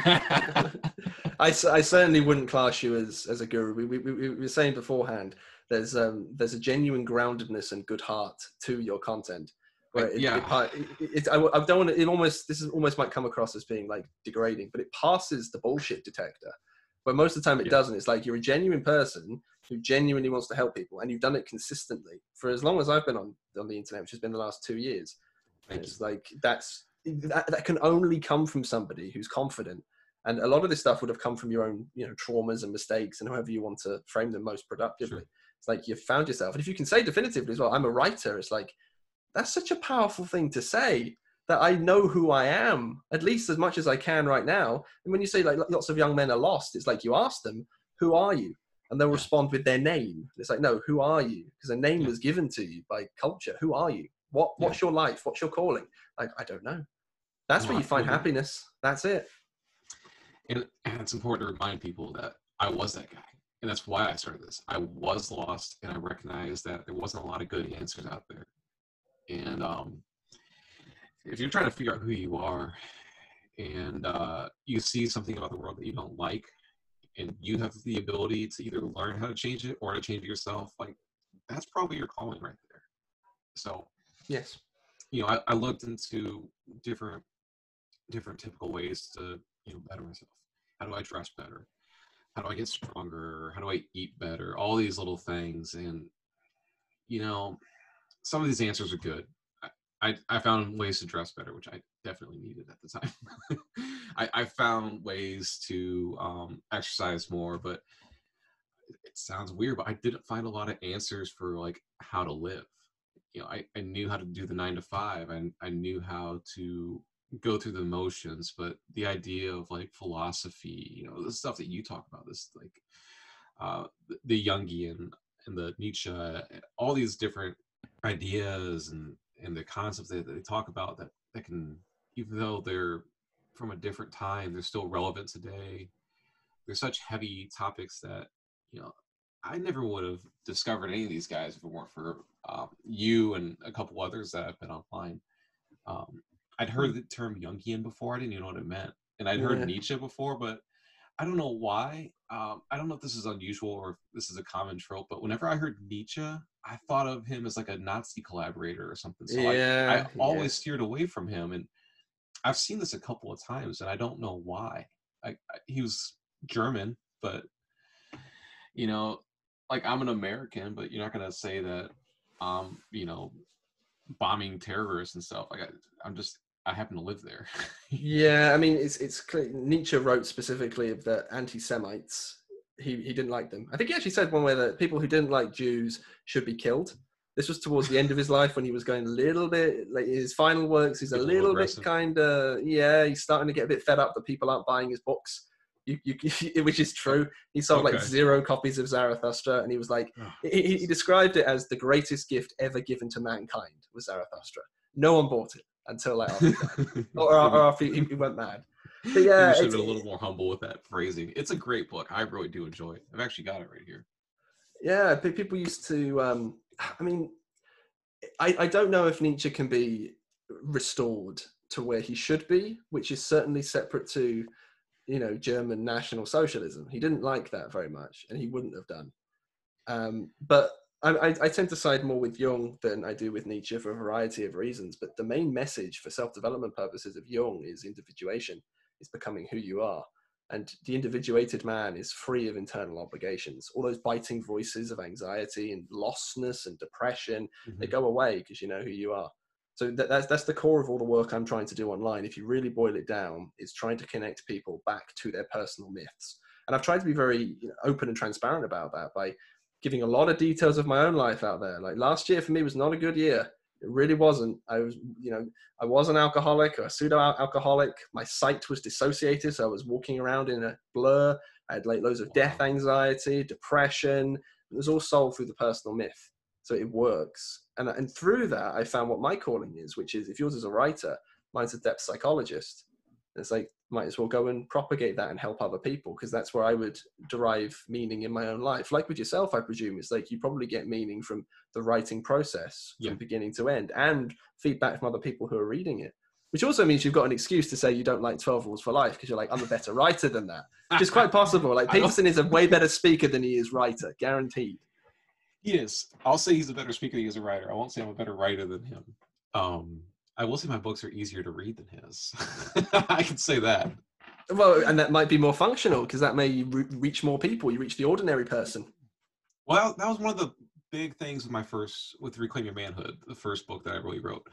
I certainly wouldn't class you as a guru. We were saying beforehand, there's a genuine groundedness and good heart to your content. Where I don't want to. This almost might come across as being like degrading, but it passes the bullshit detector. But most of the time it doesn't. It's like you're a genuine person who genuinely wants to help people, and you've done it consistently for as long as I've been on the internet, which has been the last 2 years. It's like that can only come from somebody who's confident. And a lot of this stuff would have come from your own, traumas and mistakes, and however you want to frame them most productively. Sure. It's like you've found yourself. And if you can say definitively as well, I'm a writer, it's like, that's such a powerful thing to say, that I know who I am, at least as much as I can right now. And when you say like lots of young men are lost, it's like you ask them, who are you? And they'll respond with their name. It's like, no, who are you? Because a name was given to you by culture. Who are you? What's your life? What's your calling? Like, I don't know. That's where you find happiness. That's it. And it's important to remind people that I was that guy. And that's why I started this. I was lost, and I recognized that there wasn't a lot of good answers out there. And if you're trying to figure out who you are, and you see something about the world that you don't like, and you have the ability to either learn how to change it or to change it yourself, like that's probably your calling right there. So Yes. I looked into different typical ways to better myself. How do I dress better? How do I get stronger? How do I eat better? All these little things. And some of these answers are good. I found ways to dress better, which I definitely needed at the time. I found ways to exercise more, but it sounds weird, but I didn't find a lot of answers for like how to live. I knew how to do the 9 to 5, and I knew how to go through the motions, but the idea of like philosophy, the stuff that you talk about, this like the Jungian and the Nietzsche, all these different ideas and the concepts that they talk about that can, even though they're from a different time, they're still relevant today. They're such heavy topics that I never would have discovered any of these guys if it weren't for you and a couple others that I've been online. I'd heard the term Jungian before. I didn't even know what it meant. And I'd heard Nietzsche before, but I don't know why. I don't know if this is unusual or if this is a common trope, but whenever I heard Nietzsche, I thought of him as like a Nazi collaborator or something. So I always steered away from him. And I've seen this a couple of times, and I don't know why. He was German, but like I'm an American, but you're not gonna say that bombing terrorists and stuff. Like I happen to live there. Yeah, I mean, it's clear. Nietzsche wrote specifically of the anti-Semites. He didn't like them. I think he actually said one way that people who didn't like Jews should be killed. This was towards the end of his life when he was going a little bit, like his final works, he's a little bit kind of, he's starting to get a bit fed up that people aren't buying his books. Which is true. He sold like 0 copies of Zarathustra, and he was like, he described it as the greatest gift ever given to mankind was Zarathustra. No one bought it until like after he died, or after he went mad. But yeah, you should have been a little more humble with that phrasing. It's a great book. I really do enjoy it. I've actually got it right here. Yeah, people used to. I mean, I don't know if Nietzsche can be restored to where he should be, which is certainly separate to German National Socialism. He didn't like that very much, and he wouldn't have done. But I tend to side more with Jung than I do with Nietzsche for a variety of reasons. But the main message for self-development purposes of Jung is individuation. It's becoming who you are. And the individuated man is free of internal obligations. All those biting voices of anxiety and lostness and depression, they go away because you know who you are. So that's the core of all the work I'm trying to do online. If you really boil it down, is trying to connect people back to their personal myths. And I've tried to be very open and transparent about that by giving a lot of details of my own life out there. Like last year for me was not a good year. It really wasn't. I was an alcoholic, a pseudo-alcoholic. My sight was dissociated, so I was walking around in a blur. I had like loads of death anxiety, depression. It was all solved through the personal myth. So it works. And through that, I found what my calling is, which is, if yours is a writer, mine's a depth psychologist. And it's like, might as well go and propagate that and help other people, because that's where I would derive meaning in my own life. Like with yourself, I presume, it's like you probably get meaning from the writing process from beginning to end, and feedback from other people who are reading it. Which also means you've got an excuse to say you don't like 12 Rules for Life, because you're like, I'm a better writer than that. Which is quite possible. Like Peterson is a way better speaker than he is writer, guaranteed. He is. I'll say he's a better speaker than he is a writer. I won't say I'm a better writer than him. I will say my books are easier to read than his. I can say that. Well, and that might be more functional because that may reach more people. You reach the ordinary person. Well, that was one of the big things with Reclaim Your Manhood, the first book that I really wrote.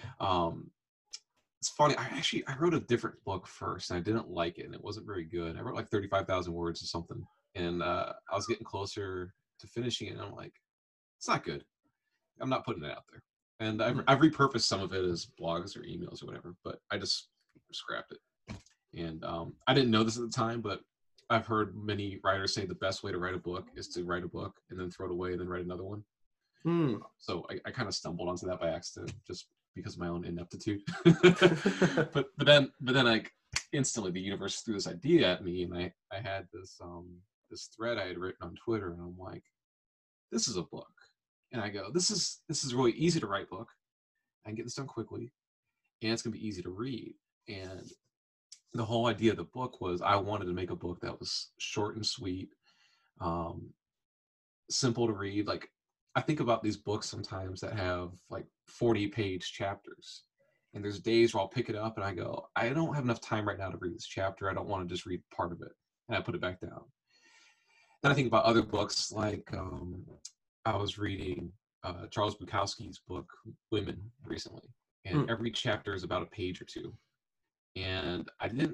It's funny. I wrote a different book first, and I didn't like it, and it wasn't very good. I wrote like 35,000 words or something, and I was getting closer to finishing it, and I'm like, it's not good. I'm not putting it out there. And I've repurposed some of it as blogs or emails or whatever, but I just scrapped it. And I didn't know this at the time, but I've heard many writers say the best way to write a book is to write a book and then throw it away and then write another one. So I kind of stumbled onto that by accident just because of my own ineptitude. but then like instantly the universe threw this idea at me, and I had this thread I had written on Twitter, and I'm like, this is a book. And I go, this is really easy to write book. I can get this done quickly, and it's gonna be easy to read. And the whole idea of the book was I wanted to make a book that was short and sweet, um, simple to read. Like, I think about these books sometimes that have like 40-page chapters. And there's days where I'll pick it up and I go, I don't have enough time right now to read this chapter. I don't want to just read part of it. And I put it back down. Then I think about other books like I was reading Charles Bukowski's book, Women, recently. And every chapter is about a page or two. And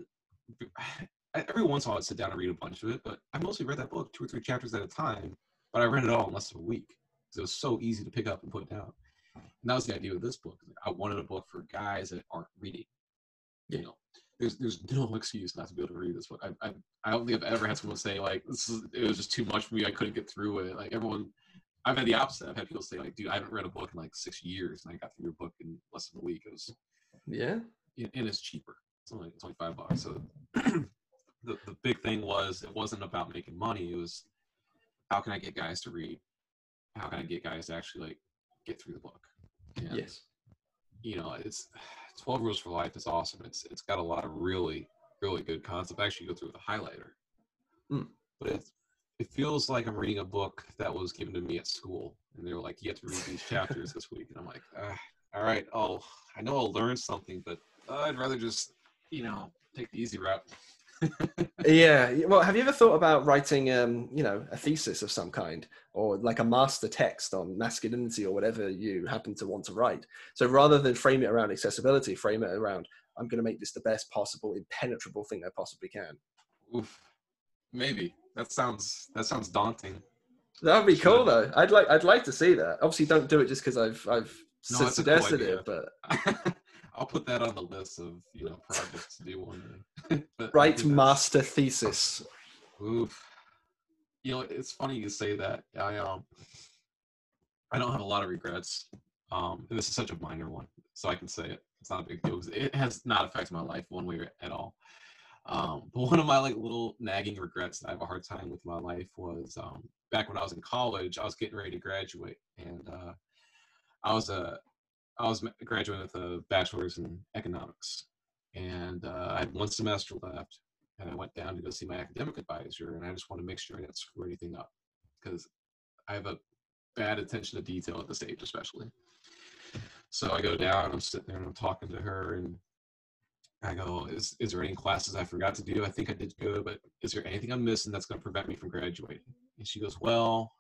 every once in a while I'd sit down and read a bunch of it, but I mostly read that book 2 or 3 chapters at a time. But I read it all in less than a week because it was so easy to pick up and put down. And that was the idea of this book. I wanted a book for guys that aren't reading. You know, there's no excuse not to be able to read this book. I don't think I've ever had someone say like it was just too much for me. I couldn't get through it. Like I've had the opposite. I've had people say like, dude, I haven't read a book in like 6 years, and I got through your book in less than a week. It was and it's cheaper. It's only $25. So the big thing was it wasn't about making money. It was how can I get guys to read? How can I get guys to actually like get through the book? And, yes. You know, it's 12 Rules for Life is awesome. It's got a lot of really, really good concepts. I actually go through with a highlighter. But it feels like I'm reading a book that was given to me at school. And they were like, you have to read these chapters this week. And I'm like, all right, I know I'll learn something, but I'd rather just, you know, take the easy route. Yeah. Well, have you ever thought about writing, you know, a thesis of some kind, or like a master text on masculinity or whatever you happen to want to write? So rather than frame it around accessibility, frame it around, I'm going to make this the best possible impenetrable thing I possibly can. Oof. Maybe that sounds daunting. That would be cool though. I'd like to see that. Obviously, don't do it just because I've suggested it, but I'll put that on the list of, you know, projects to do one day. Write master thesis. Oof. You know, it's funny you say that. I don't have a lot of regrets. And this is such a minor one, so I can say it. It's not a big deal because it has not affected my life one way at all. But one of my like little nagging regrets that I have a hard time with my life was back when I was in college. I was getting ready to graduate, and I was graduating with a bachelor's in economics, and I had 1 semester left, and I went down to go see my academic advisor, and I just wanted to make sure I didn't screw anything up because I have a bad attention to detail at this age, especially. So I go down, and I'm sitting there, and I'm talking to her, and I go, is there any classes I forgot to do? I think I did good, but is there anything I'm missing that's going to prevent me from graduating? And she goes, well,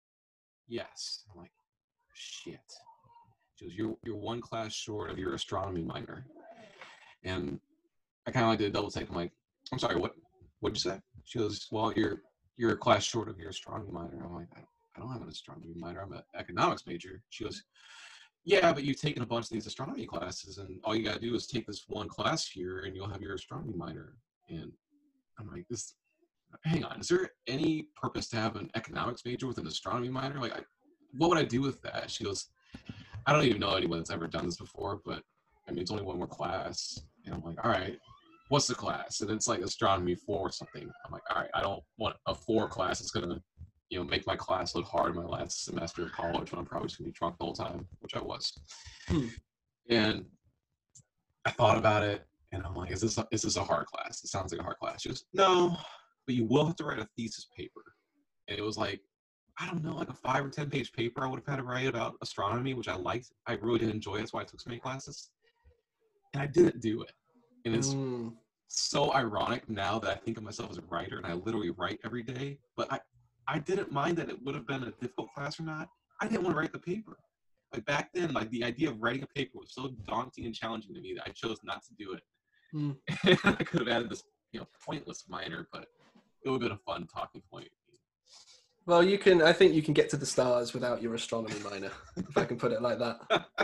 yes. I'm like, shit. She goes, you're 1 class short of your astronomy minor. And I kind of like did a double take. I'm like, I'm sorry, what'd you say? She goes, well, you're a class short of your astronomy minor. I'm like, I don't have an astronomy minor. I'm an economics major. She goes, yeah, but you've taken a bunch of these astronomy classes, and all you got to do is take this 1 class here, and you'll have your astronomy minor. And I'm like, hang on, is there any purpose to have an economics major with an astronomy minor? Like, what would I do with that? She goes, I don't even know anyone that's ever done this before, but I mean, it's only 1 more class. And I'm like, all right, what's the class? And it's like astronomy 4 or something. I'm like, all right, I don't want a 4 class that's going to, you know, make my class look hard in my last semester of college when I'm probably just going to be drunk the whole time, which I was. And I thought about it, and I'm like, is this a hard class? It sounds like a hard class. She goes, no, but you will have to write a thesis paper. And it was like, I don't know, like a 5 or 10 page paper I would have had to write about astronomy, which I liked. I really did enjoy it. That's why I took so many classes. And I didn't do it. And it's so ironic now that I think of myself as a writer, and I literally write every day. But I didn't mind that it would have been a difficult class or not. I didn't want to write the paper. Like back then, like the idea of writing a paper was so daunting and challenging to me that I chose not to do it. And I could have added this, you know, pointless minor, but it would have been a fun talking point. Well, I think you can get to the stars without your astronomy minor, if I can put it like that.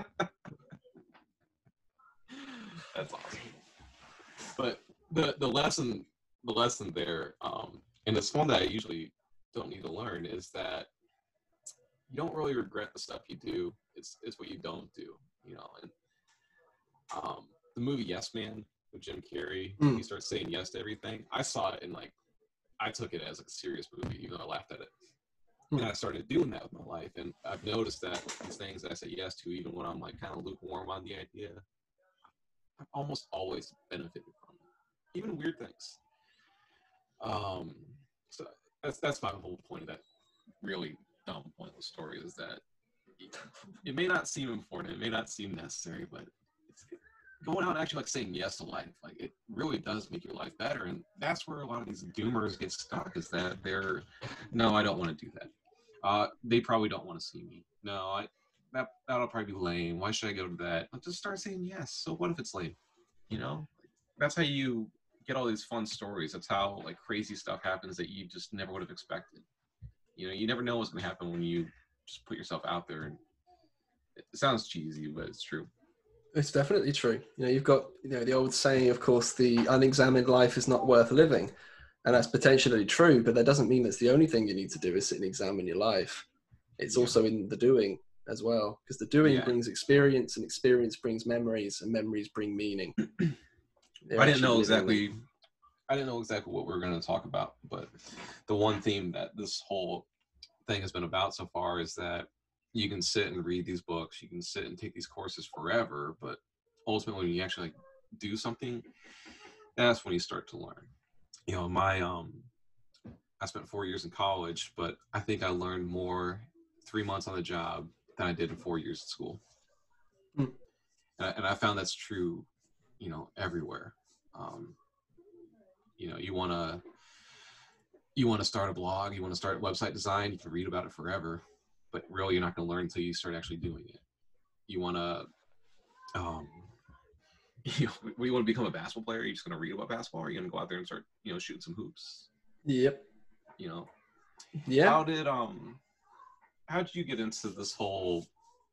That's awesome. But the lesson there, and it's one that I usually don't need to learn, is that you don't really regret the stuff you do. It's what you don't do, you know. And the movie Yes Man with Jim Carrey, he starts saying yes to everything. I saw it and like I took it as a serious movie, even though I laughed at it. And I started doing that with my life, and I've noticed that these things that I say yes to, even when I'm like kind of lukewarm on the idea, I've almost always benefited from it. even weird things. So that's my whole point of that really dumb, pointless story, is that it may not seem important, it may not seem necessary, but it's going out and actually like saying yes to life. Like, it really does make your life better, and that's where a lot of these doomers get stuck, is that they're, no, I don't want to do that. They probably don't want to see me. No, that'll probably be lame. Why should I go to that? I'll just start saying yes. So what if it's lame? You know, that's how you get all these fun stories. That's how like crazy stuff happens that you just never would have expected. You know, you never know what's going to happen when you just put yourself out there. And it sounds cheesy, but it's true. It's definitely true. You know, you've got, you know, the old saying, of course, the unexamined life is not worth living. And that's potentially true, but that doesn't mean that's the only thing you need to do is sit and examine your life. It's also in the doing as well, because the doing brings experience, and experience brings memories, and memories bring meaning. I didn't know exactly what we were going to talk about, but the one theme that this whole thing has been about so far is that you can sit and read these books, you can sit and take these courses forever, but ultimately when you actually like do something, that's when you start to learn. You know, I spent 4 years in college, but I think I learned more 3 months on the job than I did in 4 years at school. And I found that's true, you know, everywhere. You know, you want to start a blog, you want to start website design, you can read about it forever, but really you're not going to learn until you start actually doing it. You want to you want to become a basketball player, you're just going to read about basketball, or are you going to go out there and start, you know, shooting some hoops? Yep. You know, yeah. How did you get into this whole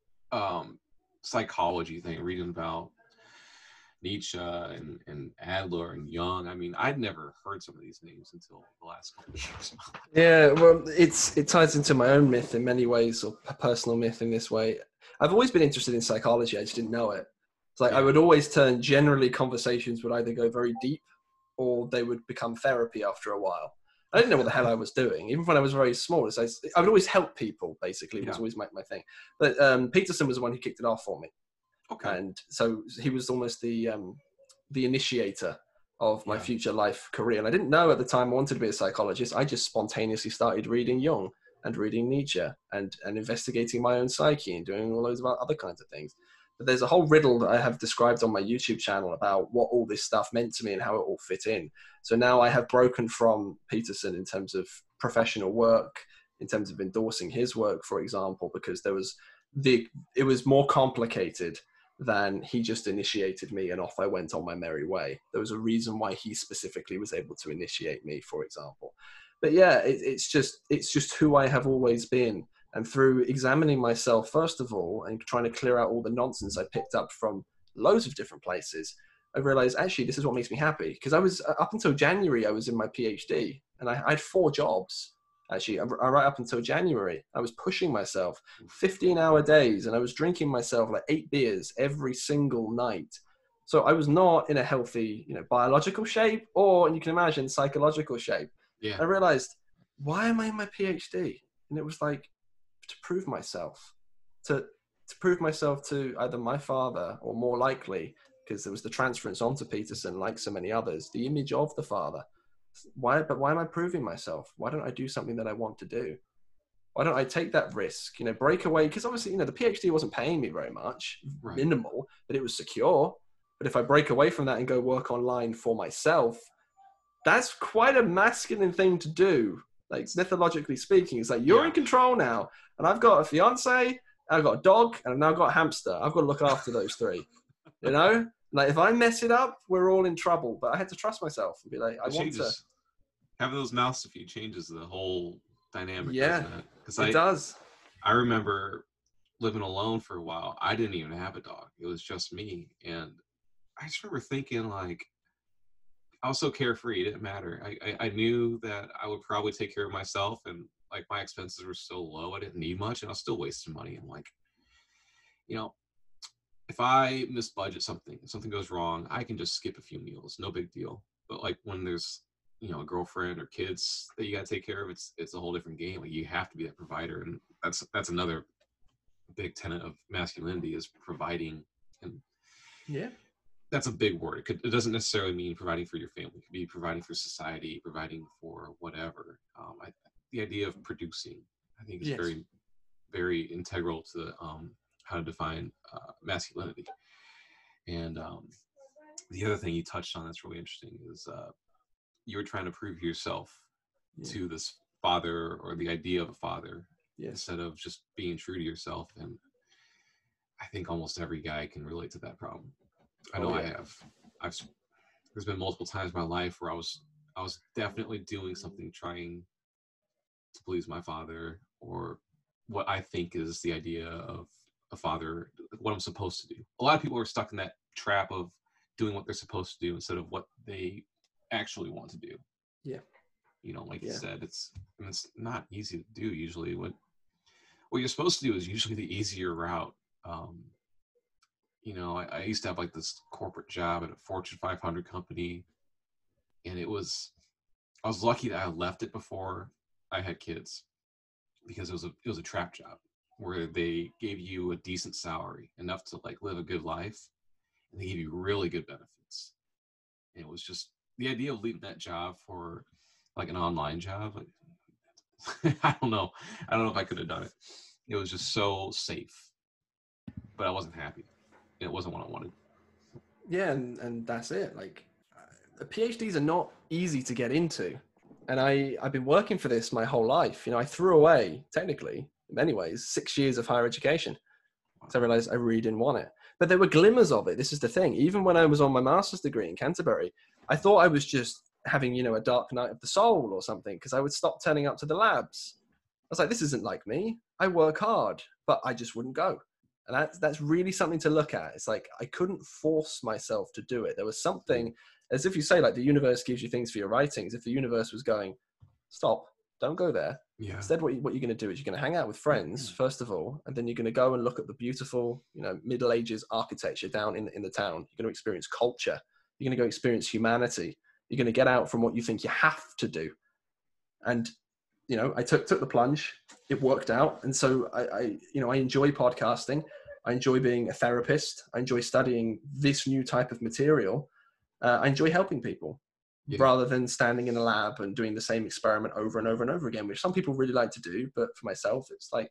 psychology thing, reading about Nietzsche and Adler and Jung? I mean, I'd never heard some of these names until the last couple of years. Yeah, well, it ties into my own myth in many ways, or personal myth in this way. I've always been interested in psychology. I just didn't know it. It's like I would always turn, generally conversations would either go very deep or they would become therapy after a while. I didn't know what the hell I was doing. Even when I was very small, I would always help people, basically. It was always my thing. But Peterson was the one who kicked it off for me. Okay. And so he was almost the initiator of my future life career. And I didn't know at the time I wanted to be a psychologist. I just spontaneously started reading Jung and reading Nietzsche and investigating my own psyche and doing all those other kinds of things. But there's a whole riddle that I have described on my YouTube channel about what all this stuff meant to me and how it all fit in. So now I have broken from Peterson in terms of professional work, in terms of endorsing his work, for example, because it was more complicated than he just initiated me and off I went on my merry way. There was a reason why he specifically was able to initiate me, for example. But yeah, it's just who I have always been. And through examining myself, first of all, and trying to clear out all the nonsense I picked up from loads of different places, I realized, actually, this is what makes me happy. Because I was, up until January, I was in my PhD, and I had 4 jobs. Actually, right up until January, I was pushing myself 15-hour days, and I was drinking myself like 8 beers every single night. So I was not in a healthy, biological shape, or, and you can imagine, psychological shape. Yeah. I realized, why am I in my PhD? And it was like, to prove myself, to prove myself to either my father, or more likely, because there was the transference onto Peterson, like so many others, the image of the father. Why am I proving myself? Why don't I do something that I want to do? Why don't I take that risk, break away? Because obviously, the PhD wasn't paying me very much, minimal, but it was secure. But if I break away from that and go work online for myself, that's quite a masculine thing to do. Like, mythologically speaking, it's like, you're in control now. And I've got a fiance, I've got a dog, and I've now got a hamster. I've got to look after those 3, Like, if I mess it up, we're all in trouble. But I had to trust myself and be like, I want to. Having those mouths to feed changes the whole dynamic, yeah, doesn't it? Because it does. I remember living alone for a while. I didn't even have a dog. It was just me. And I just remember thinking, like, I was so carefree. It didn't matter. I knew that I would probably take care of myself, and like my expenses were so low, I didn't need much, and I was still wasting money. I'm like, if I misbudget something, if something goes wrong, I can just skip a few meals, no big deal. But like when there's a girlfriend or kids that you got to take care of, it's a whole different game. Like, you have to be that provider, and that's another big tenet of masculinity, is providing. And that's a big word. It doesn't necessarily mean providing for your family. It could be providing for society, providing for whatever. The idea of producing, I think, is Yes. very, very integral to how to define masculinity. And the other thing you touched on that's really interesting is you were trying to prove yourself to this father, or the idea of a father, instead of just being true to yourself. And I think almost every guy can relate to that problem. I know I have. There's been multiple times in my life where I was definitely doing something trying to please my father, or what I think is the idea of a father, what I'm supposed to do. A lot of people are stuck in that trap of doing what they're supposed to do instead of what they actually want to do. Yeah. You know, like you said, it's not easy to do usually. What you're supposed to do is usually the easier route. You know, I used to have like this corporate job at a Fortune 500 company, and I was lucky that I left it before I had kids, because it was a trap job where they gave you a decent salary, enough to like live a good life, and they gave you really good benefits. And it was just the idea of leaving that job for like an online job. Like, I don't know if I could have done it. It was just so safe, but I wasn't happy. It wasn't what I wanted. Yeah, and that's it. Like, PhDs are not easy to get into, and I've been working for this my whole life. You know, I threw away, technically, in many ways, 6 years of higher education. So I realized I really didn't want it. But there were glimmers of it. This is the thing. Even when I was on my master's degree in Canterbury, I thought I was just having, you know, a dark night of the soul or something, because I would stop turning up to the labs. I was like, this isn't like me. I work hard, but I just wouldn't go. And that's really something to look at. It's like, I couldn't force myself to do it. There was something, as if you say, like, the universe gives you things for your writings. If the universe was going, stop, don't go there. Yeah. Instead, what you're going to do is you're going to hang out with friends, first of all, and then you're going to go and look at the beautiful, you know, Middle Ages architecture down in the town. You're going to experience culture. You're going to go experience humanity. You're going to get out from what you think you have to do. And, you know, I took the plunge. It worked out. And so I enjoy podcasting. I enjoy being a therapist. I enjoy studying this new type of material. I enjoy helping people. Rather than standing in a lab and doing the same experiment over and over and over again, which some people really like to do. But for myself, it's like,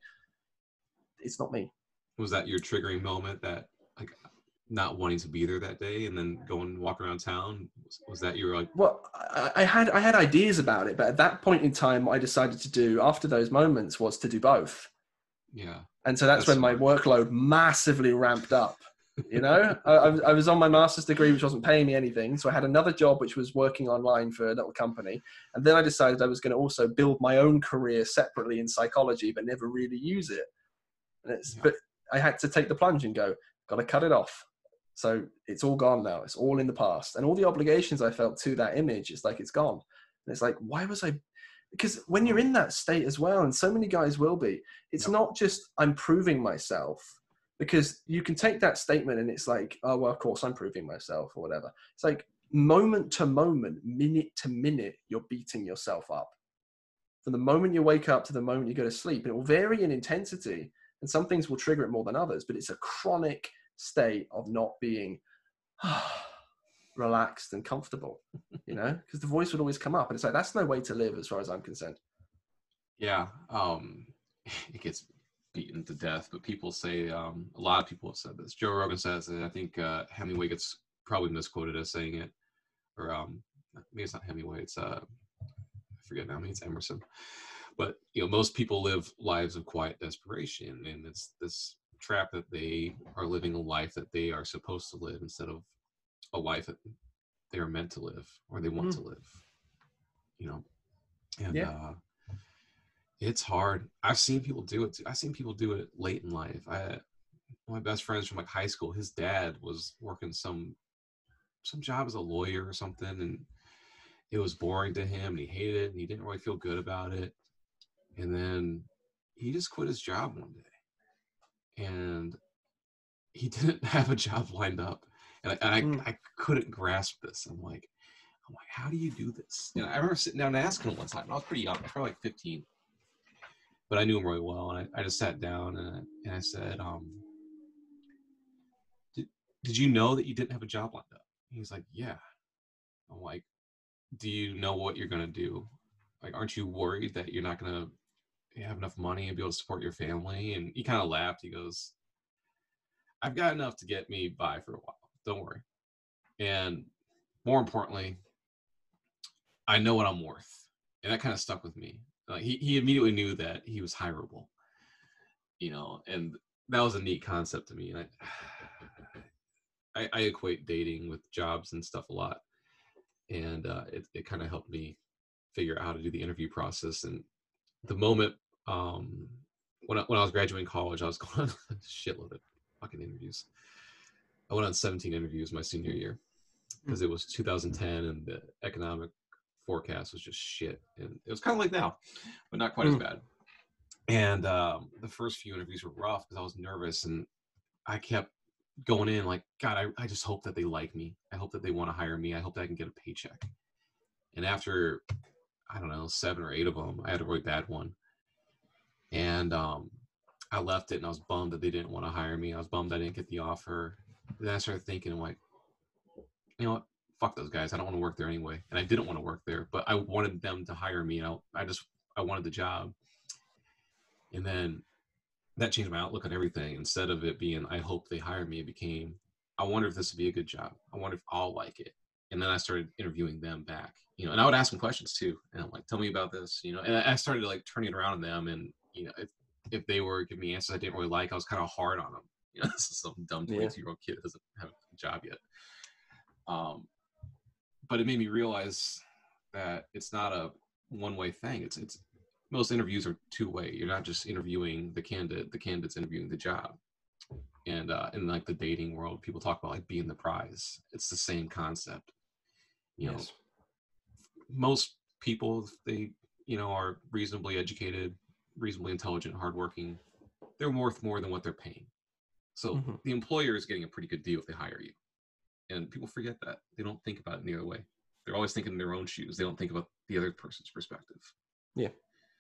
it's not me. Was that your triggering moment, that like not wanting to be there that day and then go and walk around town? Was that your like? Well, I had ideas about it, but at that point in time, what I decided to do after those moments was to do both. Yeah. And so that's when my workload massively ramped up. You know, I was on my master's degree, which wasn't paying me anything. So I had another job, which was working online for a little company. And then I decided I was going to also build my own career separately in psychology, but never really use it. But I had to take the plunge and go, got to cut it off. So it's all gone now. It's all in the past. And all the obligations I felt to that image, it's like, it's gone. And it's like, why was I? Because when you're in that state as well, and so many guys will be, it's not just I'm proving myself. Because you can take that statement and it's like, oh, well, of course I'm proving myself or whatever. It's like moment to moment, minute to minute, you're beating yourself up. From the moment you wake up to the moment you go to sleep, it will vary in intensity. And some things will trigger it more than others, but it's a chronic state of not being relaxed and comfortable, you know, because the voice would always come up. And it's like, that's no way to live as far as I'm concerned. Yeah. It gets beaten to death, but people say, a lot of people have said this. Joe Rogan says it. I think Hemingway gets probably misquoted as saying it, or maybe it's not Hemingway. It's I forget now. Maybe it's Emerson. But you know, most people live lives of quiet desperation, and it's this trap that they are living a life that they are supposed to live instead of a life that they are meant to live or they want to live. You know, and it's hard. I've seen people do it too. I've seen people do it late in life. My best friends from like high school, his dad was working some job as a lawyer or something, and it was boring to him, and he hated it, and he didn't really feel good about it. And then he just quit his job one day, and he didn't have a job lined up. And I couldn't grasp this. I'm like, how do you do this? And I remember sitting down and asking him one time. I was pretty young, probably like 15. But I knew him really well, and I just sat down and I said, did you know that you didn't have a job lined up? He's like, yeah. I'm like, do you know what you're going to do? Like, aren't you worried that you're not going to have enough money and be able to support your family? And he kind of laughed. He goes, I've got enough to get me by for a while. Don't worry. And more importantly, I know what I'm worth. And that kind of stuck with me. He immediately knew that he was hireable, you know, and that was a neat concept to me. And I equate dating with jobs and stuff a lot. And it kind of helped me figure out how to do the interview process. And the moment when I was graduating college, I was going on a shitload of fucking interviews. I went on 17 interviews my senior year because it was 2010 and the economic forecast was just shit. And it was kind of like now, but not quite as bad. And the first few interviews were rough because I was nervous, and I kept going in like, God, I just hope that they like me. I hope that they want to hire me. I hope that I can get a paycheck. And after, I don't know, 7 or 8 of them, I had a really bad one. And I left it, and I was bummed that they didn't want to hire me. I was bummed I didn't get the offer. Then I started thinking, I'm like, you know what? Fuck those guys. I don't want to work there anyway. And I didn't want to work there, but I wanted them to hire me. And I wanted the job. And then that changed my outlook on everything. Instead of it being, I hope they hire me, it became, I wonder if this would be a good job. I wonder if I'll like it. And then I started interviewing them back, you know, and I would ask them questions too. And I'm like, tell me about this, you know, and I started like turning it around on them. And, you know, if they were giving me answers I didn't really like, I was kind of hard on them. You know, this is some dumb 22-year-old kid that doesn't have a job yet. But it made me realize that it's not a one-way thing. It's most interviews are two-way. You're not just interviewing the candidate, the candidate's interviewing the job. And in like the dating world, people talk about like being the prize. It's the same concept. You know, most people, they, you know, are reasonably educated, reasonably intelligent, hardworking. They're worth more than what they're paying. So the employer is getting a pretty good deal if they hire you. And people forget that. They don't think about it in the other way. They're always thinking in their own shoes. They don't think about the other person's perspective. Yeah.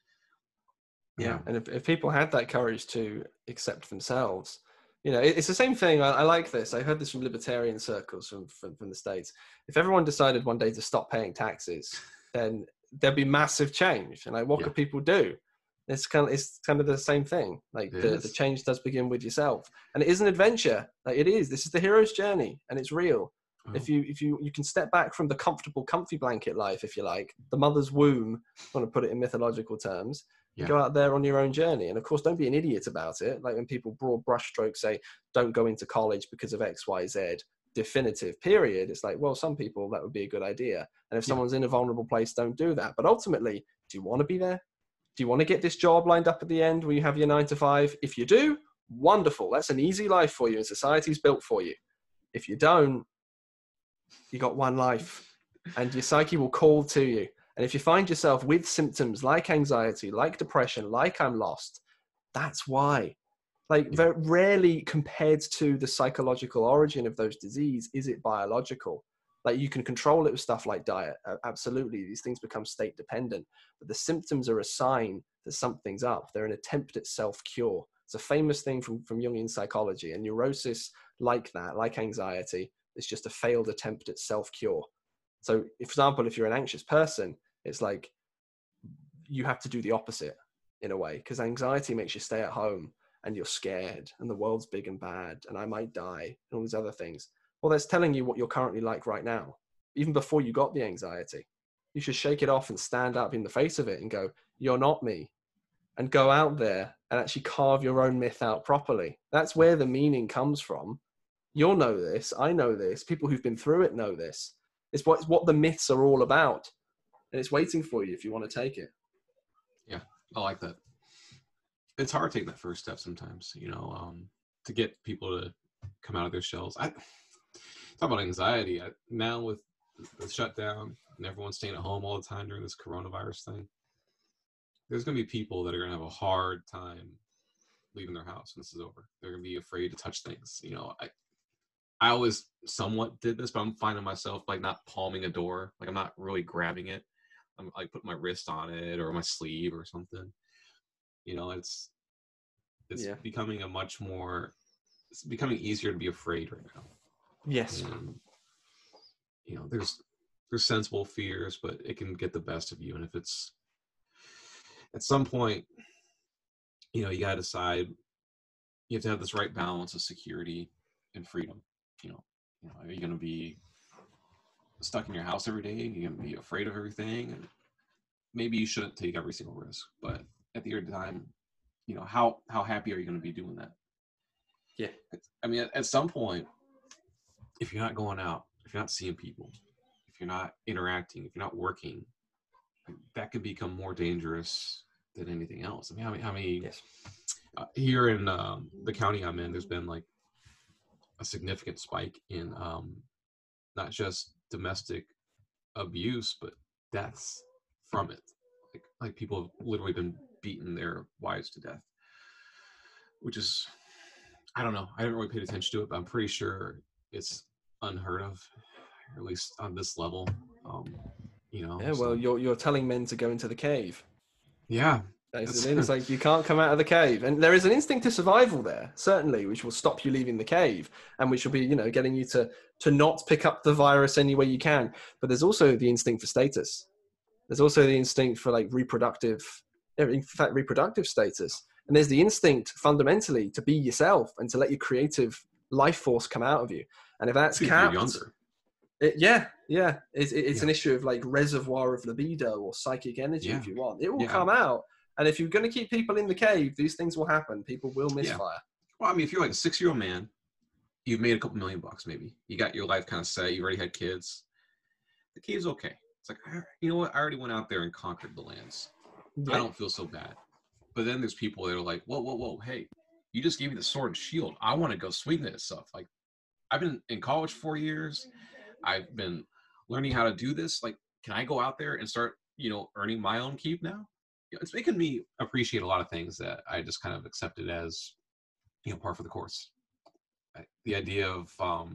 And if people had that courage to accept themselves, you know, it's the same thing. I like this. I heard this from libertarian circles from the States. If everyone decided one day to stop paying taxes, then there'd be massive change. And like, what could people do? It's kind of the same thing. Like the change does begin with yourself, and it is an adventure. Like it is. This is the hero's journey, and it's real. Oh. If you can step back from the comfortable, comfy blanket life, if you like, the mother's womb, if you want to put it in mythological terms, go out there on your own journey. And of course, don't be an idiot about it. Like when people broad brushstrokes say, don't go into college because of X, Y, Z, definitive period. It's like, well, some people that would be a good idea. And if someone's in a vulnerable place, don't do that. But ultimately, do you want to be there? Do you want to get this job lined up at the end where you have your 9 to 5? If you do, wonderful. That's an easy life for you and society's built for you. If you don't, you got one life and your psyche will call to you. And if you find yourself with symptoms like anxiety, like depression, like I'm lost, that's why. Like very rarely compared to the psychological origin of those disease, is it biological? Like you can control it with stuff like diet. Absolutely. These things become state dependent, but the symptoms are a sign that something's up. They're an attempt at self-cure. It's a famous thing from Jungian psychology, and neurosis like that, like anxiety, is just a failed attempt at self-cure. So for example, if you're an anxious person, it's like you have to do the opposite in a way, because anxiety makes you stay at home and you're scared and the world's big and bad and I might die and all these other things. Well, that's telling you what you're currently like right now. Even before you got the anxiety, you should shake it off and stand up in the face of it and go, you're not me. And go out there and actually carve your own myth out properly. That's where the meaning comes from. You'll know this. I know this. People who've been through it know this. It's what the myths are all about. And it's waiting for you if you want to take it. Yeah, I like that. It's hard taking that first step sometimes, you know, to get people to come out of their shells. Talk about anxiety. Now with the shutdown and everyone staying at home all the time during this coronavirus thing, there's going to be people that are going to have a hard time leaving their house when this is over. They're going to be afraid to touch things. You know, I always somewhat did this, but I'm finding myself like not palming a door. Like I'm not really grabbing it. I'm like putting my wrist on it or my sleeve or something. You know, it's becoming it's becoming easier to be afraid right now. Yes. And, you know, there's sensible fears, but it can get the best of you. And if it's at some point, you know, you got to decide, you have to have this right balance of security and freedom. You know, are you going to be stuck in your house every day? Are you going to be afraid of everything? And maybe you shouldn't take every single risk, but at the end of the time, you know, how happy are you going to be doing that? Yeah. I mean, at some point, if you're not going out, if you're not seeing people, if you're not interacting, if you're not working, that could become more dangerous than anything else. I mean, how many Yes. Here in the county I'm in, there's been like a significant spike in not just domestic abuse, but deaths from it. Like people have literally been beating their wives to death, which is, I don't know. I haven't really paid attention to it, but I'm pretty sure it's unheard of, or at least on this level. You know. Yeah. Well, So, you're telling men to go into the cave. yeah. Basically, it's like you can't come out of the cave, and there is an instinct to survival there, certainly, which will stop you leaving the cave, and which will be, you know, getting you to not pick up the virus any way you can. But there's also the instinct for status. There's also the instinct for like reproductive status, and there's the instinct fundamentally to be yourself and to let your creative life force come out of you. And if that's capped, younger. It's an issue of like reservoir of libido or psychic energy, if you want. It will come out. And if you're going to keep people in the cave, these things will happen. People will misfire. Well, I mean, if you're like a 6-year-old man, you've made a couple $1 million, maybe. You got your life kind of set. You already had kids. The cave's okay. It's like, you know what? I already went out there and conquered the lands. Yeah. I don't feel so bad. But then there's people that are like, whoa. Hey, you just gave me the sword and shield. I want to go swing this stuff. Like, I've been in college 4 years. I've been learning how to do this. Like, can I go out there and start, you know, earning my own keep now? It's making me appreciate a lot of things that I just kind of accepted as, you know, par for the course. The idea of,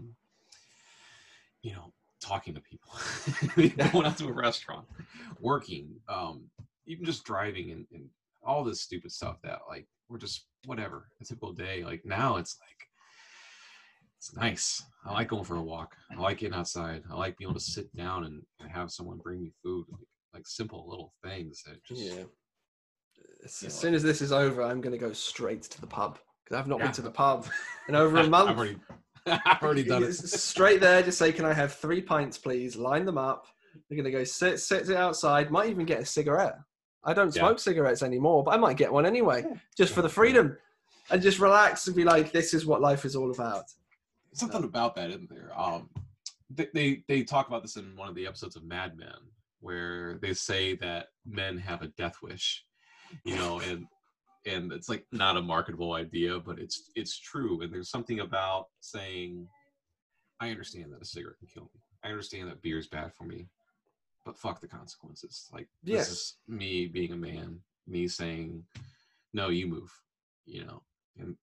you know, talking to people, going out to a restaurant, working, even just driving and all this stupid stuff that like, we're just whatever, a typical day. Like now it's like, it's nice. I like going for a walk. I like getting outside. I like being able to sit down and have someone bring me food, like simple little things that just, as soon as this is over, I'm going to go straight to the pub because I've not been to the pub in over a month. I've already done it. Straight there, just say, can I have 3 pints, please? Line them up. They're going to go sit outside. Might even get a cigarette. I don't smoke cigarettes anymore, but I might get one anyway, just for the freedom. And just relax and be like, this is what life is all about. Something about that, isn't there? They talk about this in one of the episodes of Mad Men, where they say that men have a death wish, you know, and it's like not a marketable idea, but it's true. And there's something about saying, I understand that a cigarette can kill me. I understand that beer is bad for me, but fuck the consequences. Like, this is me being a man, me saying, no, you move, you know. And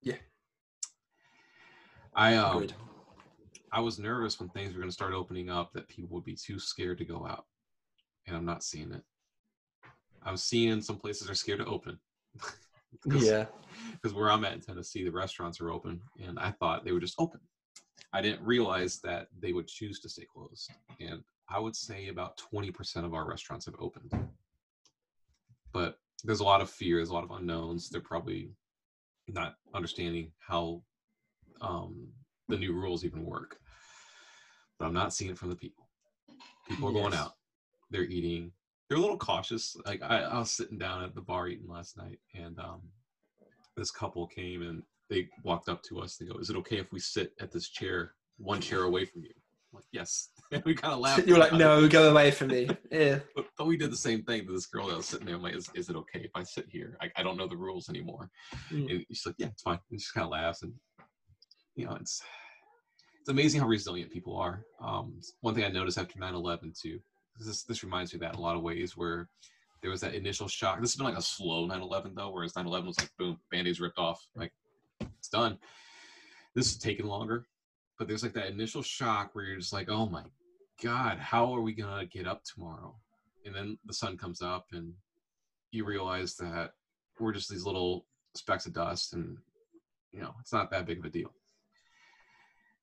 I was nervous when things were going to start opening up that people would be too scared to go out, and I'm not seeing it. I'm seeing some places are scared to open. Because where I'm at in Tennessee, the restaurants are open, and I thought they would just open. I didn't realize that they would choose to stay closed, and I would say about 20% of our restaurants have opened. But there's a lot of fear, there's a lot of unknowns. They're probably not understanding how the new rules even work. But I'm not seeing it from the people. People are going out. They're eating. They're a little cautious. Like I was sitting down at the bar eating last night, and this couple came and they walked up to us. They go, "Is it okay if we sit at this chair, one chair away from you?" I'm like, yes. And we kind of laughed. You're like, no, go away from me. Yeah. But we did the same thing to this girl that was sitting there. I'm like, is it okay if I sit here? I don't know the rules anymore. And she's like, yeah, it's fine. And she kind of laughs, and you know, it's amazing how resilient people are. One thing I noticed after 9/11 too. This reminds me of that in a lot of ways, where there was that initial shock. This has been like a slow 9/11 though, whereas 9/11 was like boom, Band-Aids ripped off, like it's done. This is taking longer, but there's like that initial shock where you're just like, oh my God, how are we gonna get up tomorrow? And then the sun comes up and you realize that we're just these little specks of dust, and you know, it's not that big of a deal.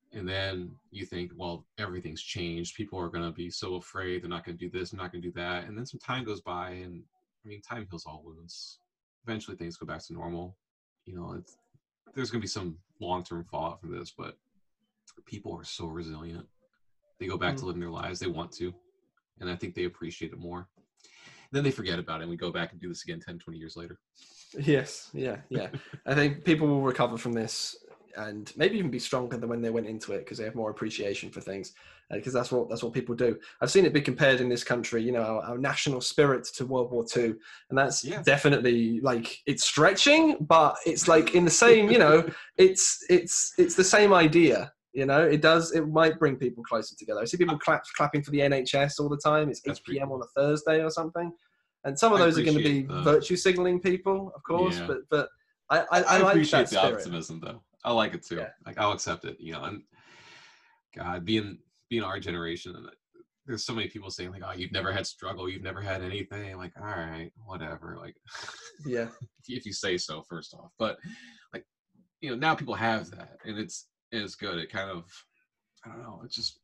And then you think, well, everything's changed. People are going to be so afraid. They're not going to do this, not going to do that. And then some time goes by, and I mean, time heals all wounds. Eventually, things go back to normal. You know, there's going to be some long-term fallout from this, but people are so resilient. They go back to living their lives. They want to. And I think they appreciate it more. Then they forget about it, and we go back and do this again 10, 20 years later. Yes. Yeah. Yeah. I think people will recover from this and maybe even be stronger than when they went into it because they have more appreciation for things. Because that's what people do. I've seen it be compared in this country, you know, our national spirit to World War II. And that's definitely like, it's stretching, but it's like in the same, you know, it's the same idea. You know, it might bring people closer together. I see people clapping for the NHS all the time. It's 8 p.m. on a Thursday or something. And some of those are going to be virtue signaling people, of course, but I like appreciate that the optimism, though. I like it too. Yeah. Like, I'll accept it, you know. And God, being our generation, there's so many people saying like, "Oh, you've never had struggle, you've never had anything." I'm like, all right, whatever. Like, yeah, if you say so, first off. But like, you know, now people have that, and it's good. It kind of, I don't know. It's just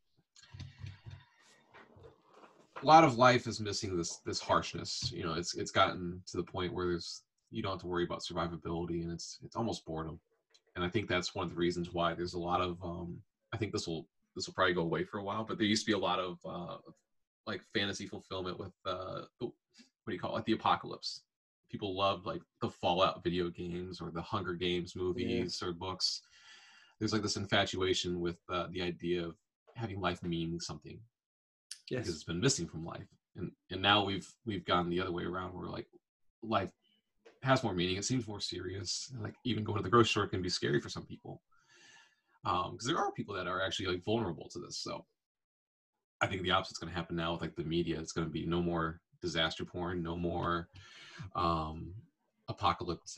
a lot of life is missing this harshness. You know, it's gotten to the point where you don't have to worry about survivability, and it's almost boredom. And I think that's one of the reasons why there's a lot of I think this will probably go away for a while, but there used to be a lot of like fantasy fulfillment with what do you call it, like the apocalypse. People loved like the Fallout video games or the Hunger Games movies or books. There's like this infatuation with the idea of having life meaning something, because it's been missing from life. And now we've gone the other way around, where like life has more meaning. It seems more serious. Like even going to the grocery store can be scary for some people, because there are people that are actually like vulnerable to this. So I think the opposite's going to happen now with like the media. It's going to be no more disaster porn, no more apocalypse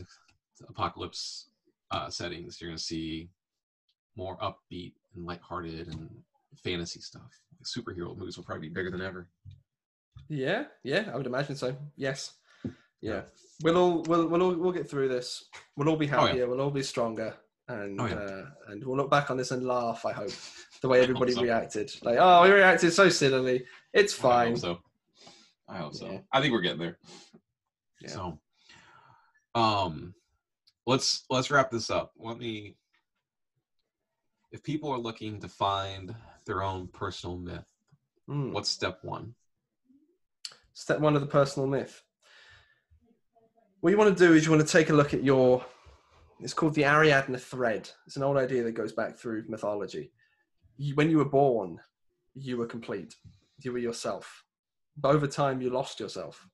settings. You're going to see more upbeat and lighthearted and fantasy stuff. Like superhero movies will probably be bigger than ever. Yeah, I would imagine so. Yes. Yeah. We'll get through this. We'll all be happier. We'll all be stronger, and we'll look back on this and laugh. I hope the way everybody reacted. Like, oh, we reacted so sillily. It's fine. I hope so. I think we're getting there. Yeah. So, let's wrap this up. If people are looking to find their own personal myth, what's step one? Step one of the personal myth. What you want to do is you want to take a look at it's called the Ariadne thread. It's an old idea that goes back through mythology. When you were born, you were complete. You were yourself. But over time, you lost yourself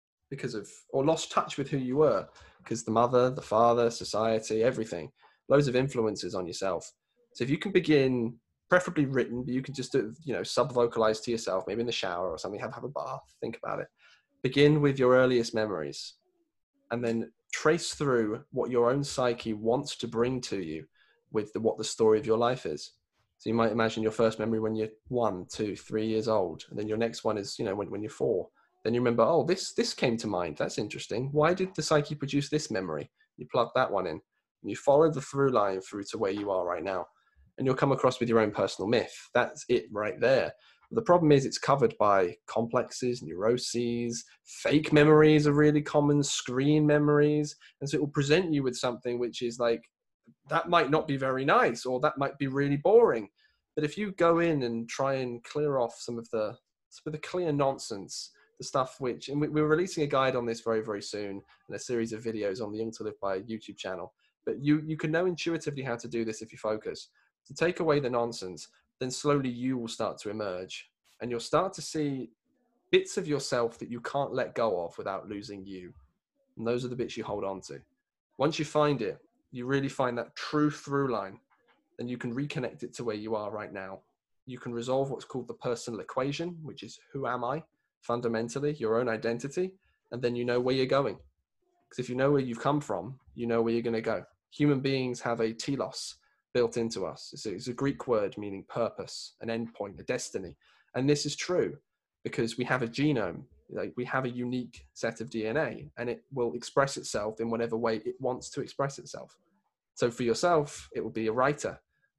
or lost touch with who you were, because the mother, the father, society, everything, loads of influences on yourself. So if you can begin, preferably written, but you can just do, you know, sub-vocalize to yourself, maybe in the shower or something, have a bath, think about it. Begin with your earliest memories, and then trace through what your own psyche wants to bring to you with what the story of your life is. So you might imagine your first memory when you're 1, 2, 3 years old. And then your next one is, you know, when you're 4. Then you remember, oh, this came to mind. That's interesting. Why did the psyche produce this memory? You plug that one in, and you follow the through line through to where you are right now. And you'll come across with your own personal myth. That's it right there. The problem is it's covered by complexes, neuroses, fake memories are really common, screen memories. And so it will present you with something which is like, that might not be very nice, or that might be really boring. But if you go in and try and clear off some of the clear nonsense, the stuff which, and we're releasing a guide on this very, very soon, and a series of videos on the Young to Live by YouTube channel. But you can know intuitively how to do this if you focus. To take away the nonsense, then slowly you will start to emerge, and you'll start to see bits of yourself that you can't let go of without losing you. And those are the bits you hold on to. Once you find it, you really find that true through line, then you can reconnect it to where you are right now. You can resolve what's called the personal equation, which is who am I? Fundamentally, your own identity, and then you know where you're going. Because if you know where you've come from, you know where you're going to go. Human beings have a telos built into us. It's a Greek word meaning purpose, an endpoint, a destiny. And this is true because we have a genome, like we have a unique set of DNA, and it will express itself in whatever way it wants to express itself. So for yourself, it will be a writer,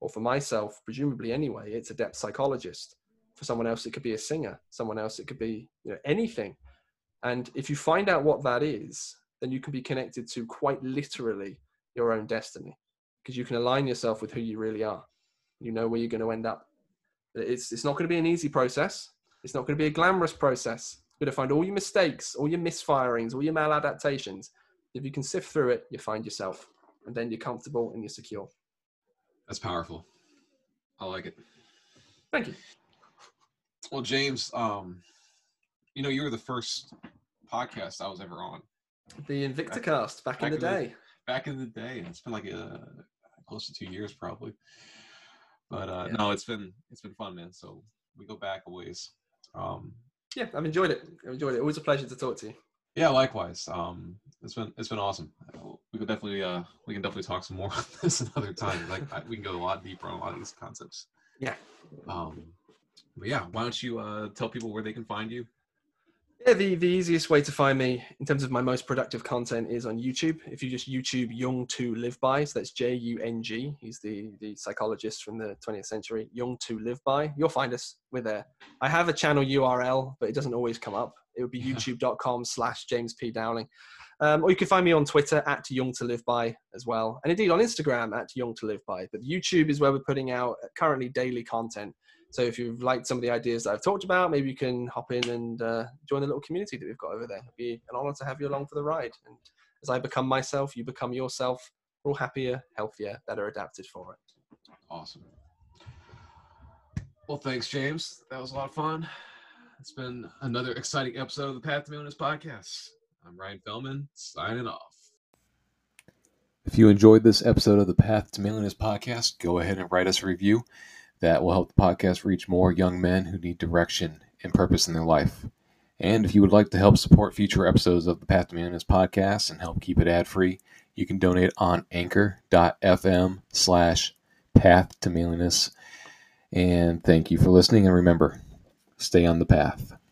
or for myself, presumably anyway, it's a depth psychologist. For someone else, it could be a singer. Someone else, it could be anything. And if you find out what that is, then you can be connected to quite literally your own destiny, because you can align yourself with who you really are. You know where you're going to end up. It's not going to be an easy process. It's not going to be a glamorous process. You're going to find all your mistakes, all your misfirings, all your maladaptations. If you can sift through it, you find yourself, and then you're comfortable and you're secure. That's powerful. I like it. Thank you. Well, James, you were the first podcast I was ever on. The Invicticast back in the day. Back in the day, and it's been like close to 2 years probably. But no, it's been fun, man. So we go back a ways. Yeah, I've enjoyed it. Always a pleasure to talk to you. Yeah, likewise. It's been awesome. We can definitely talk some more on this another time. We can go a lot deeper on a lot of these concepts. Yeah. But yeah, why don't you tell people where they can find you? Yeah, the easiest way to find me in terms of my most productive content is on YouTube. If you just YouTube Jung to Live By, so that's Jung. He's the psychologist from the 20th century. Jung to Live By. You'll find us. We're there. I have a channel URL, but it doesn't always come up. It would be youtube.com/James P. Dowling. Or you can find me on Twitter @Jung to Live By as well. And indeed on Instagram @Jung to Live By. But YouTube is where we're putting out currently daily content. So if you've liked some of the ideas that I've talked about, maybe you can hop in and join the little community that we've got over there. It'd be an honor to have you along for the ride. And as I become myself, you become yourself. We're all happier, healthier, better adapted for it. Awesome. Well, thanks, James. That was a lot of fun. It's been another exciting episode of the Path to Millionaires podcast. I'm Ryan Feldman, signing off. If you enjoyed this episode of the Path to Millionaires podcast, go ahead and write us a review. That will help the podcast reach more young men who need direction and purpose in their life. And if you would like to help support future episodes of the Path to Millionaires podcast and help keep it ad-free, you can donate on anchor.fm/path to millionaires. And thank you for listening. And remember, stay on the path.